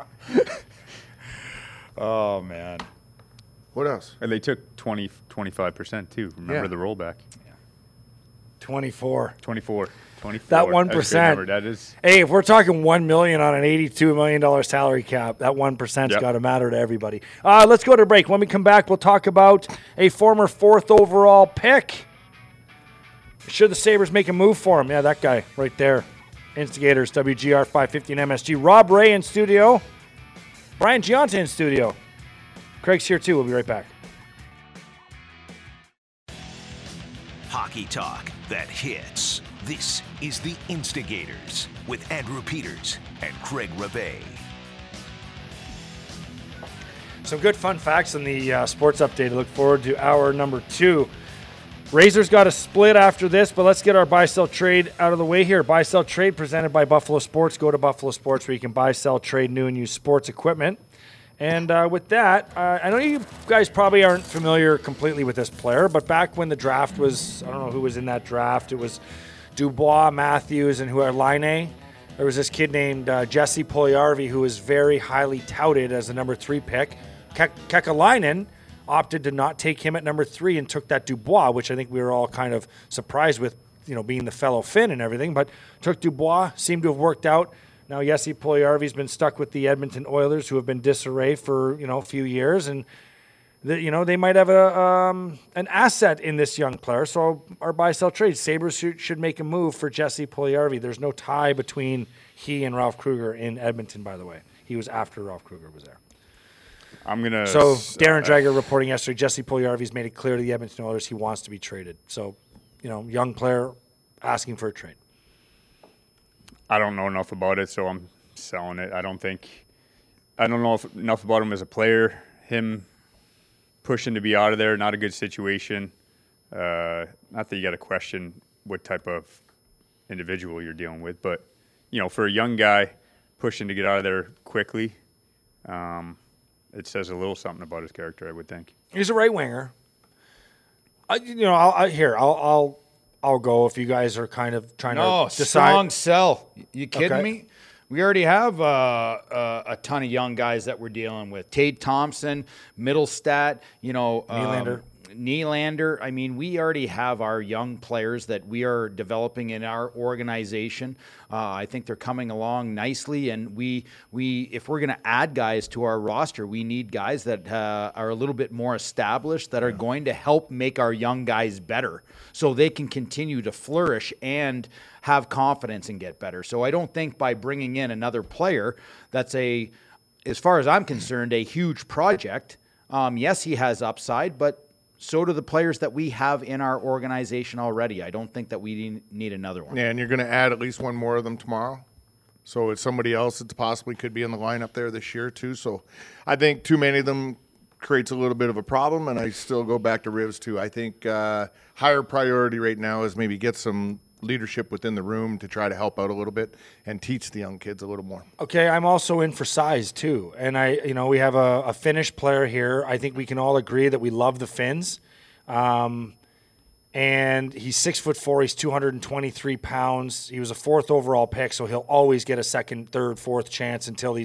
Speaker 5: Oh man.
Speaker 3: What else?
Speaker 6: And they took twenty, twenty-five percent too. Remember
Speaker 3: Yeah.
Speaker 6: the rollback?
Speaker 4: twenty-four.
Speaker 6: twenty-four. twenty-four.
Speaker 4: That one
Speaker 6: That's a good
Speaker 4: percent.
Speaker 6: number. That is.
Speaker 4: Hey, if we're talking one million on an eighty-two million dollar salary cap, that one percent's
Speaker 6: Yep.
Speaker 4: got to matter to everybody. Uh, let's go to break. When we come back, we'll talk about a former fourth overall pick. Should the Sabres make a move for him? Yeah, that guy right there. Instigators, W G R five fifty and M S G. Rob Ray in studio. Brian Giunta in studio. Craig's here too. We'll be right back.
Speaker 1: Hockey talk that hits. This is The Instigators with Andrew Peters and Craig Rabe.
Speaker 4: Some good fun facts in the uh, sports update. I look forward to hour number two. Razors got a split after this, but let's get our buy-sell trade out of the way here. Buy-sell trade presented by Buffalo Sports. Go to Buffalo Sports where you can buy, sell, trade new and used sports equipment. And uh, with that, uh, I know you guys probably aren't familiar completely with this player, but back when the draft was, I don't know who was in that draft. It was Dubois, Matthews, and who are Laine. There was this kid named uh, Jesse Puljujärvi who was very highly touted as the number three pick. Ke- Kekalainen opted to not take him at number three and took that Dubois, which I think we were all kind of surprised with, you know, being the fellow Finn and everything. But took Dubois, seemed to have worked out. Now Jesse Puljujärvi's been stuck with the Edmonton Oilers, who have been disarray for you know a few years, and the, you know they might have a um, an asset in this young player. So our buy sell trade, Sabres should, should make a move for Jesse Puljujärvi. There's no tie between he and Ralph Kruger in Edmonton, by the way. He was after Ralph Kruger was there.
Speaker 6: I'm gonna.
Speaker 4: So
Speaker 6: s-
Speaker 4: Darren
Speaker 6: uh,
Speaker 4: Dreger reporting yesterday, Jesse Puljujärvi's made it clear to the Edmonton Oilers he wants to be traded. So, you know, young player asking for a trade.
Speaker 6: I don't know enough about it, so I'm selling it. I don't think. I don't know if, enough about him as a player. Him pushing to be out of there, not a good situation. Uh, not that you got to question what type of individual you're dealing with, but you know, for a young guy pushing to get out of there quickly, um, it says a little something about his character, I would think.
Speaker 4: He's a right winger. I, you know, I'll, I, here I'll I'll I'll go if you guys are kind of trying
Speaker 5: No,
Speaker 4: to decide.
Speaker 5: strong sell. You kidding
Speaker 4: Okay.
Speaker 5: me? We already have uh, uh, a ton of young guys that we're dealing with. Tate Thompson, Middlestat, you know, um,
Speaker 4: Nylander.
Speaker 5: Nylander. I mean, we already have our young players that we are developing in our organization. Uh, I think they're coming along nicely, and we we if we're going to add guys to our roster, we need guys that uh, are a little bit more established that are going to help make our young guys better, so they can continue to flourish and have confidence and get better. So I don't think by bringing in another player that's a, as far as I'm concerned, a huge project. Um, yes, he has upside, but so do the players that we have in our organization already. I don't think that we need another one.
Speaker 3: Yeah, and you're going to add at least one more of them tomorrow. So it's somebody else that possibly could be in the lineup there this year too. So I think too many of them creates a little bit of a problem, and I still go back to Rivs too. I think uh, higher priority right now is maybe get some leadership within the room to try to help out a little bit and teach the young kids a little more.
Speaker 4: Okay, I'm also in for size too, and I, you know, we have a, a Finnish player here. I think we can all agree that we love the Finns, um, and he's six foot four. He's two hundred twenty-three pounds. He was a fourth overall pick, so he'll always get a second, third, fourth chance until he's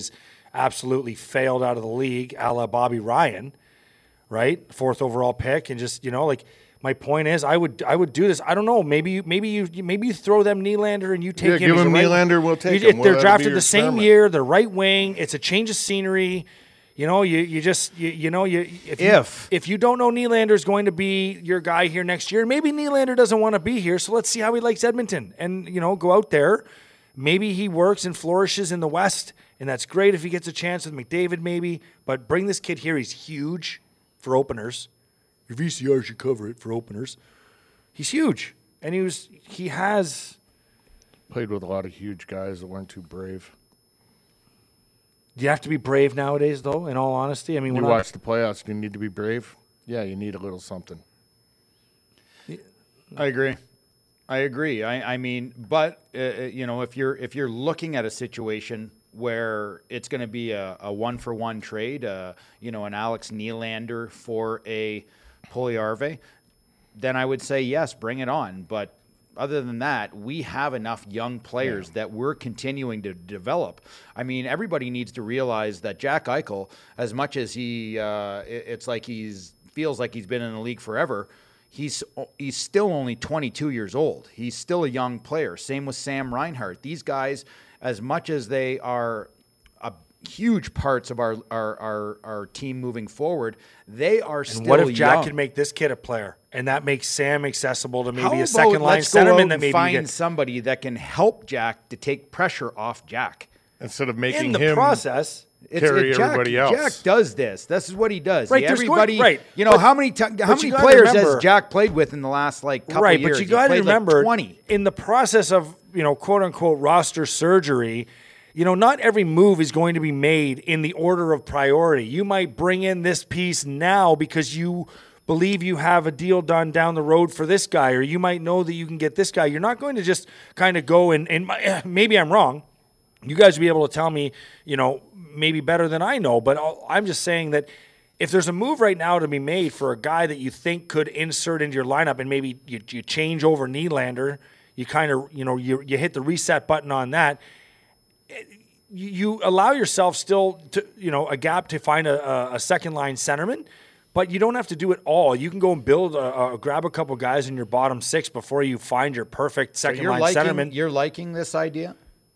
Speaker 4: absolutely failed out of the league, a la Bobby Ryan, right? Fourth overall pick, and just, you know, like, my point is, I would I would do this. I don't know. Maybe you maybe you maybe you throw them Nylander and you take
Speaker 3: Yeah,
Speaker 4: him.
Speaker 3: give
Speaker 4: He's a
Speaker 3: him
Speaker 4: right-
Speaker 3: Nylander, we'll take
Speaker 4: you,
Speaker 3: him. Well,
Speaker 4: They're
Speaker 3: that'll be
Speaker 4: drafted
Speaker 3: your
Speaker 4: the same
Speaker 3: experiment.
Speaker 4: year. They're right wing. It's a change of scenery. You know, you you just you, you know you if you,
Speaker 5: If.
Speaker 4: if you don't know Nylander is going to be your guy here next year, maybe Nylander doesn't want to be here. So let's see how he likes Edmonton, and you know, go out there. Maybe he works and flourishes in the West, and that's great if he gets a chance with McDavid, maybe. But bring this kid here. He's huge for openers. Your V C R should cover it for openers. He's huge, and he was he has.
Speaker 3: Played with a lot of huge guys that weren't too brave.
Speaker 4: Do you have to be brave nowadays, though? In all honesty, I mean,
Speaker 3: You
Speaker 4: we're
Speaker 3: watch the playoffs. Do you need to be brave? Yeah, you need a little something.
Speaker 5: I agree. I agree. I, I mean, but uh, you know, if you're if you're looking at a situation where it's going to be a, a one for one trade, uh, you know, an Alex Nylander for a Puljujarvi, then I would say yes, bring it on. But other than that, we have enough young players yeah. that we're continuing to develop. I mean, everybody needs to realize that Jack Eichel, as much as he, uh, it, it's like he's feels like he's been in the league forever. He's he's still only twenty-two years old. He's still a young player. Same with Sam Reinhart. These guys, as much as they are a huge parts of our our our, our team moving forward, they are still young.
Speaker 4: What if Jack can make this kid a player, and that makes Sam accessible to maybe
Speaker 5: How
Speaker 4: a second line
Speaker 5: let's go out
Speaker 4: centerman
Speaker 5: and
Speaker 4: that maybe
Speaker 5: find
Speaker 4: you get
Speaker 5: somebody that can help Jack to take pressure off Jack.
Speaker 3: Instead of making
Speaker 4: in the
Speaker 3: him
Speaker 4: process.
Speaker 5: It's,
Speaker 3: carry
Speaker 5: it, Jack,
Speaker 3: everybody else.
Speaker 5: Jack does this. This is what he does.
Speaker 4: Right,
Speaker 5: Yeah,
Speaker 4: there's
Speaker 5: everybody,
Speaker 4: going- right.
Speaker 5: You know
Speaker 4: But-
Speaker 5: how many t- how
Speaker 4: but
Speaker 5: many
Speaker 4: you gotta
Speaker 5: players
Speaker 4: remember-
Speaker 5: has Jack played with in the last like couple
Speaker 4: right,
Speaker 5: years?
Speaker 4: but you
Speaker 5: He's
Speaker 4: got to
Speaker 5: played, like,
Speaker 4: remember,
Speaker 5: twenty.
Speaker 4: in the process of, you know, quote unquote roster surgery, you know, not every move is going to be made in the order of priority. You might bring in this piece now because you believe you have a deal done down the road for this guy, or you might know that you can get this guy. You're not going to just kind of go and, and maybe I'm wrong. You guys will be able to tell me, you know, maybe better than I know, but I'll, I'm just saying that if there's a move right now to be made for a guy that you think could insert into your lineup, and maybe you, you change over Nylander, you kind of, you know, you, you hit the reset button on that, you, you allow yourself still to, you know, a gap to find a, a second line centerman, but you don't have to do it all. You can go and build, a, a, grab a couple guys in your bottom six before you find your perfect
Speaker 5: So
Speaker 4: second
Speaker 5: you're
Speaker 4: line
Speaker 5: liking,
Speaker 4: centerman.
Speaker 5: You're liking this idea?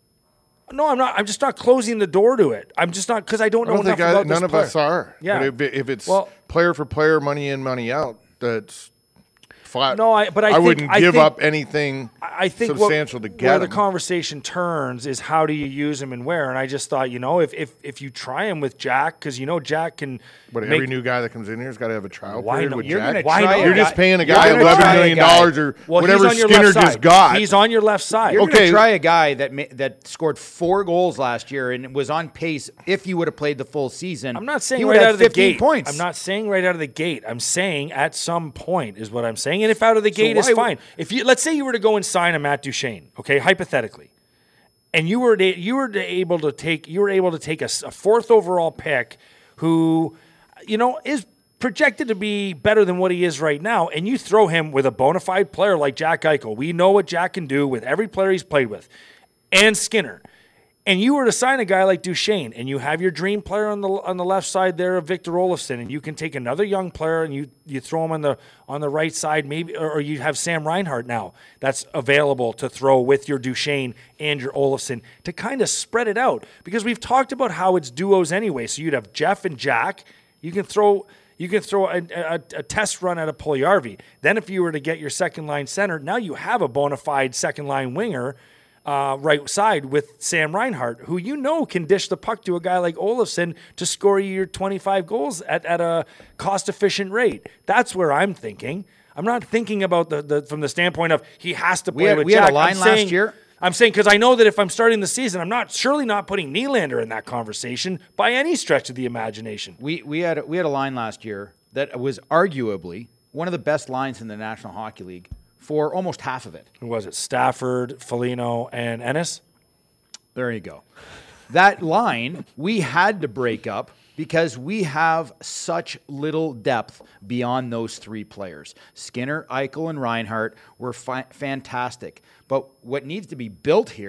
Speaker 4: No, I'm not. I'm just not closing the door to it. I'm just not because I don't
Speaker 3: I
Speaker 4: know
Speaker 3: don't
Speaker 4: enough
Speaker 3: think I,
Speaker 4: about
Speaker 3: none
Speaker 4: this
Speaker 3: of
Speaker 4: player.
Speaker 3: us are.
Speaker 4: Yeah.
Speaker 3: But if, if it's
Speaker 4: Well-
Speaker 3: player for player, money in, money out, that's flat.
Speaker 4: No, I- but I
Speaker 3: I
Speaker 4: think-
Speaker 3: wouldn't
Speaker 4: I
Speaker 3: give
Speaker 4: think-
Speaker 3: up anything
Speaker 4: I think
Speaker 3: substantial
Speaker 4: what,
Speaker 3: to get
Speaker 4: where
Speaker 3: him.
Speaker 4: the conversation turns is how do you use him and where. And I just thought, you know, if if, if you try him with Jack, because you know Jack can.
Speaker 3: But
Speaker 4: make,
Speaker 3: every new guy that comes in here has got to have a trial
Speaker 4: Why
Speaker 3: period
Speaker 4: not?
Speaker 3: with
Speaker 4: You're
Speaker 3: Jack.
Speaker 4: gonna Why
Speaker 5: try
Speaker 4: not?
Speaker 5: a
Speaker 3: You're
Speaker 5: guy-
Speaker 3: just paying a
Speaker 5: you're
Speaker 3: guy
Speaker 5: gonna
Speaker 3: eleven
Speaker 5: try a
Speaker 3: million
Speaker 5: guy-
Speaker 3: dollars or
Speaker 4: well,
Speaker 3: whatever
Speaker 4: he's on your
Speaker 3: Skinner
Speaker 4: left
Speaker 3: just
Speaker 4: side.
Speaker 3: got.
Speaker 4: He's on your left side.
Speaker 5: You're
Speaker 3: Okay.
Speaker 5: going to try a guy that ma- that scored four goals last year and was on pace if you would have played the full season.
Speaker 4: I'm not saying
Speaker 5: he
Speaker 4: right
Speaker 5: would have
Speaker 4: out of the
Speaker 5: fifteen
Speaker 4: gate.
Speaker 5: points.
Speaker 4: I'm not saying right out of the gate. I'm saying at some point is what I'm saying. And if out of the gate is
Speaker 5: why-
Speaker 4: fine. If you let's say you were to go and sign a Matt Duchene, okay, hypothetically, and you were to, you were to able to take you were able to take a, s- a fourth overall pick who, you know, is projected to be better than what he is right now, and you throw him with a bona fide player like Jack Eichel. We know what Jack can do with every player he's played with, and Skinner. And you were to sign a guy like Duchene, and you have your dream player on the on the left side there of Victor Olofsson, and you can take another young player and you you throw him on the on the right side, maybe, or, or you have Sam Reinhart now that's available to throw with your Duchene and your Olofsson to kind of spread it out, because we've talked about how it's duos anyway. So you'd have Jeff and Jack. You can throw. You can throw a, a, a test run at a Puljujarvi. Then if you were to get your second line center, now you have a bona fide second line winger. Uh, right side with Sam Reinhart, who you know can dish the puck to a guy like Olofsson to score you your twenty-five goals at, at a cost-efficient rate. That's where I'm thinking. I'm not thinking about the, the from the standpoint of he has to play
Speaker 5: We had-
Speaker 4: with
Speaker 5: we had
Speaker 4: Jack.
Speaker 5: a line
Speaker 4: I'm
Speaker 5: last
Speaker 4: saying,
Speaker 5: year.
Speaker 4: I'm saying because I know that if I'm starting the season, I'm not surely not putting Nylander in that conversation by any stretch of the imagination.
Speaker 5: We we had we had a line last year that was arguably one of the best lines in the National Hockey League for almost half of it.
Speaker 4: Who was it? Stafford, Foligno, and Ennis?
Speaker 5: There you go. That line we had to break up because we have such little depth beyond those three players. Skinner, Eichel, and Reinhart were fi- fantastic. But what needs to be built here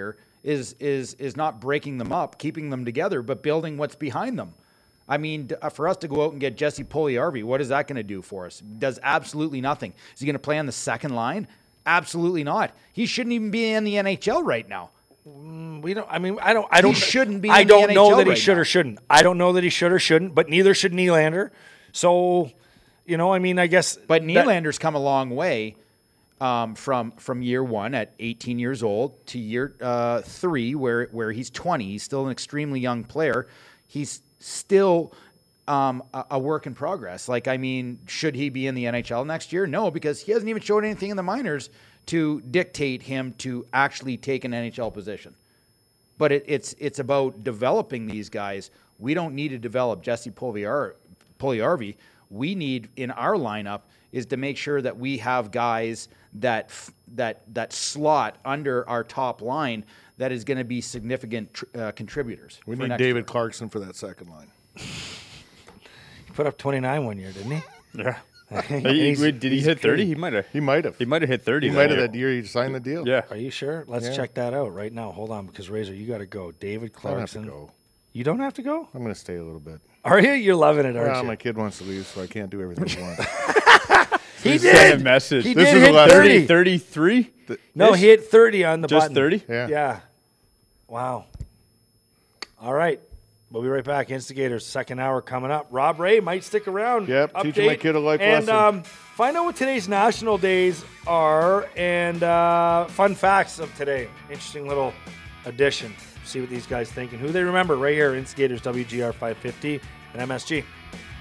Speaker 5: is is is not breaking them up, keeping them together, but building what's behind them. I mean, uh, for us to go out and get Jesse Puljujärvi, what is that going to do for us? Does absolutely nothing. Is he going to play on the second line? Absolutely not. He shouldn't even be in the N H L right now.
Speaker 4: We don't. I mean, I don't. I don't.
Speaker 5: He shouldn't be
Speaker 4: I
Speaker 5: in the
Speaker 4: don't know
Speaker 5: N H L
Speaker 4: that he
Speaker 5: right
Speaker 4: should
Speaker 5: now.
Speaker 4: or shouldn't. I don't know that he should or shouldn't. But neither should Nylander. So, you know, I mean, I guess.
Speaker 5: But
Speaker 4: that-
Speaker 5: Nylander's come a long way um, from from year one at eighteen years old to year uh, three, where where he's twenty. He's still an extremely young player. He's still um, a, a work in progress. Like, I mean, should he be in the N H L next year? No, because he hasn't even showed anything in the minors to dictate him to actually take an N H L position. But it, it's it's about developing these guys. We don't need to develop Jesse Puljujärvi. We need in our lineup is to make sure that we have guys that f- that that slot under our top line that is going to be significant tr- uh, contributors.
Speaker 3: We
Speaker 5: for
Speaker 3: need
Speaker 5: next
Speaker 3: David
Speaker 5: year.
Speaker 3: Clarkson for that second line.
Speaker 4: He put up twenty-nine one year, didn't he?
Speaker 6: Yeah.
Speaker 4: And
Speaker 6: He-
Speaker 4: he's-
Speaker 6: wait, did he
Speaker 4: he's
Speaker 6: hit thirty?
Speaker 4: pretty-
Speaker 6: He might have.
Speaker 3: He might have.
Speaker 6: He might have hit thirty.
Speaker 3: He
Speaker 6: that
Speaker 3: might have
Speaker 6: year.
Speaker 3: that year he signed the deal.
Speaker 6: Yeah.
Speaker 4: Are you sure? Let's
Speaker 3: Yeah.
Speaker 4: check that out right now. Hold on, because Razor, you got to go. David
Speaker 3: I don't have to
Speaker 4: Clarkson.
Speaker 3: go.
Speaker 4: You don't have to go.
Speaker 3: I'm going to stay a little bit.
Speaker 4: Are you? You're loving it, aren't
Speaker 3: Well,
Speaker 4: you?
Speaker 3: my kid wants to leave, so I can't do everything he wants.
Speaker 4: He
Speaker 6: Send
Speaker 4: did.
Speaker 6: a message.
Speaker 4: He
Speaker 3: This
Speaker 4: did
Speaker 3: is the
Speaker 4: hit
Speaker 3: last-
Speaker 4: thirty.
Speaker 6: thirty-three?
Speaker 4: No, he hit thirty on the
Speaker 6: Just
Speaker 4: button.
Speaker 6: thirty?
Speaker 3: Yeah.
Speaker 4: Yeah. Wow. All right. We'll be right back. Instigators, second hour coming up. Rob Ray might stick around.
Speaker 3: Yep, teaching my
Speaker 4: Update.
Speaker 3: kid a life
Speaker 4: and,
Speaker 3: lesson.
Speaker 4: um, find out what today's national days are and uh, fun facts of today. Interesting little addition. See what these guys think and who they remember right here. Instigators, W G R five fifty and M S G.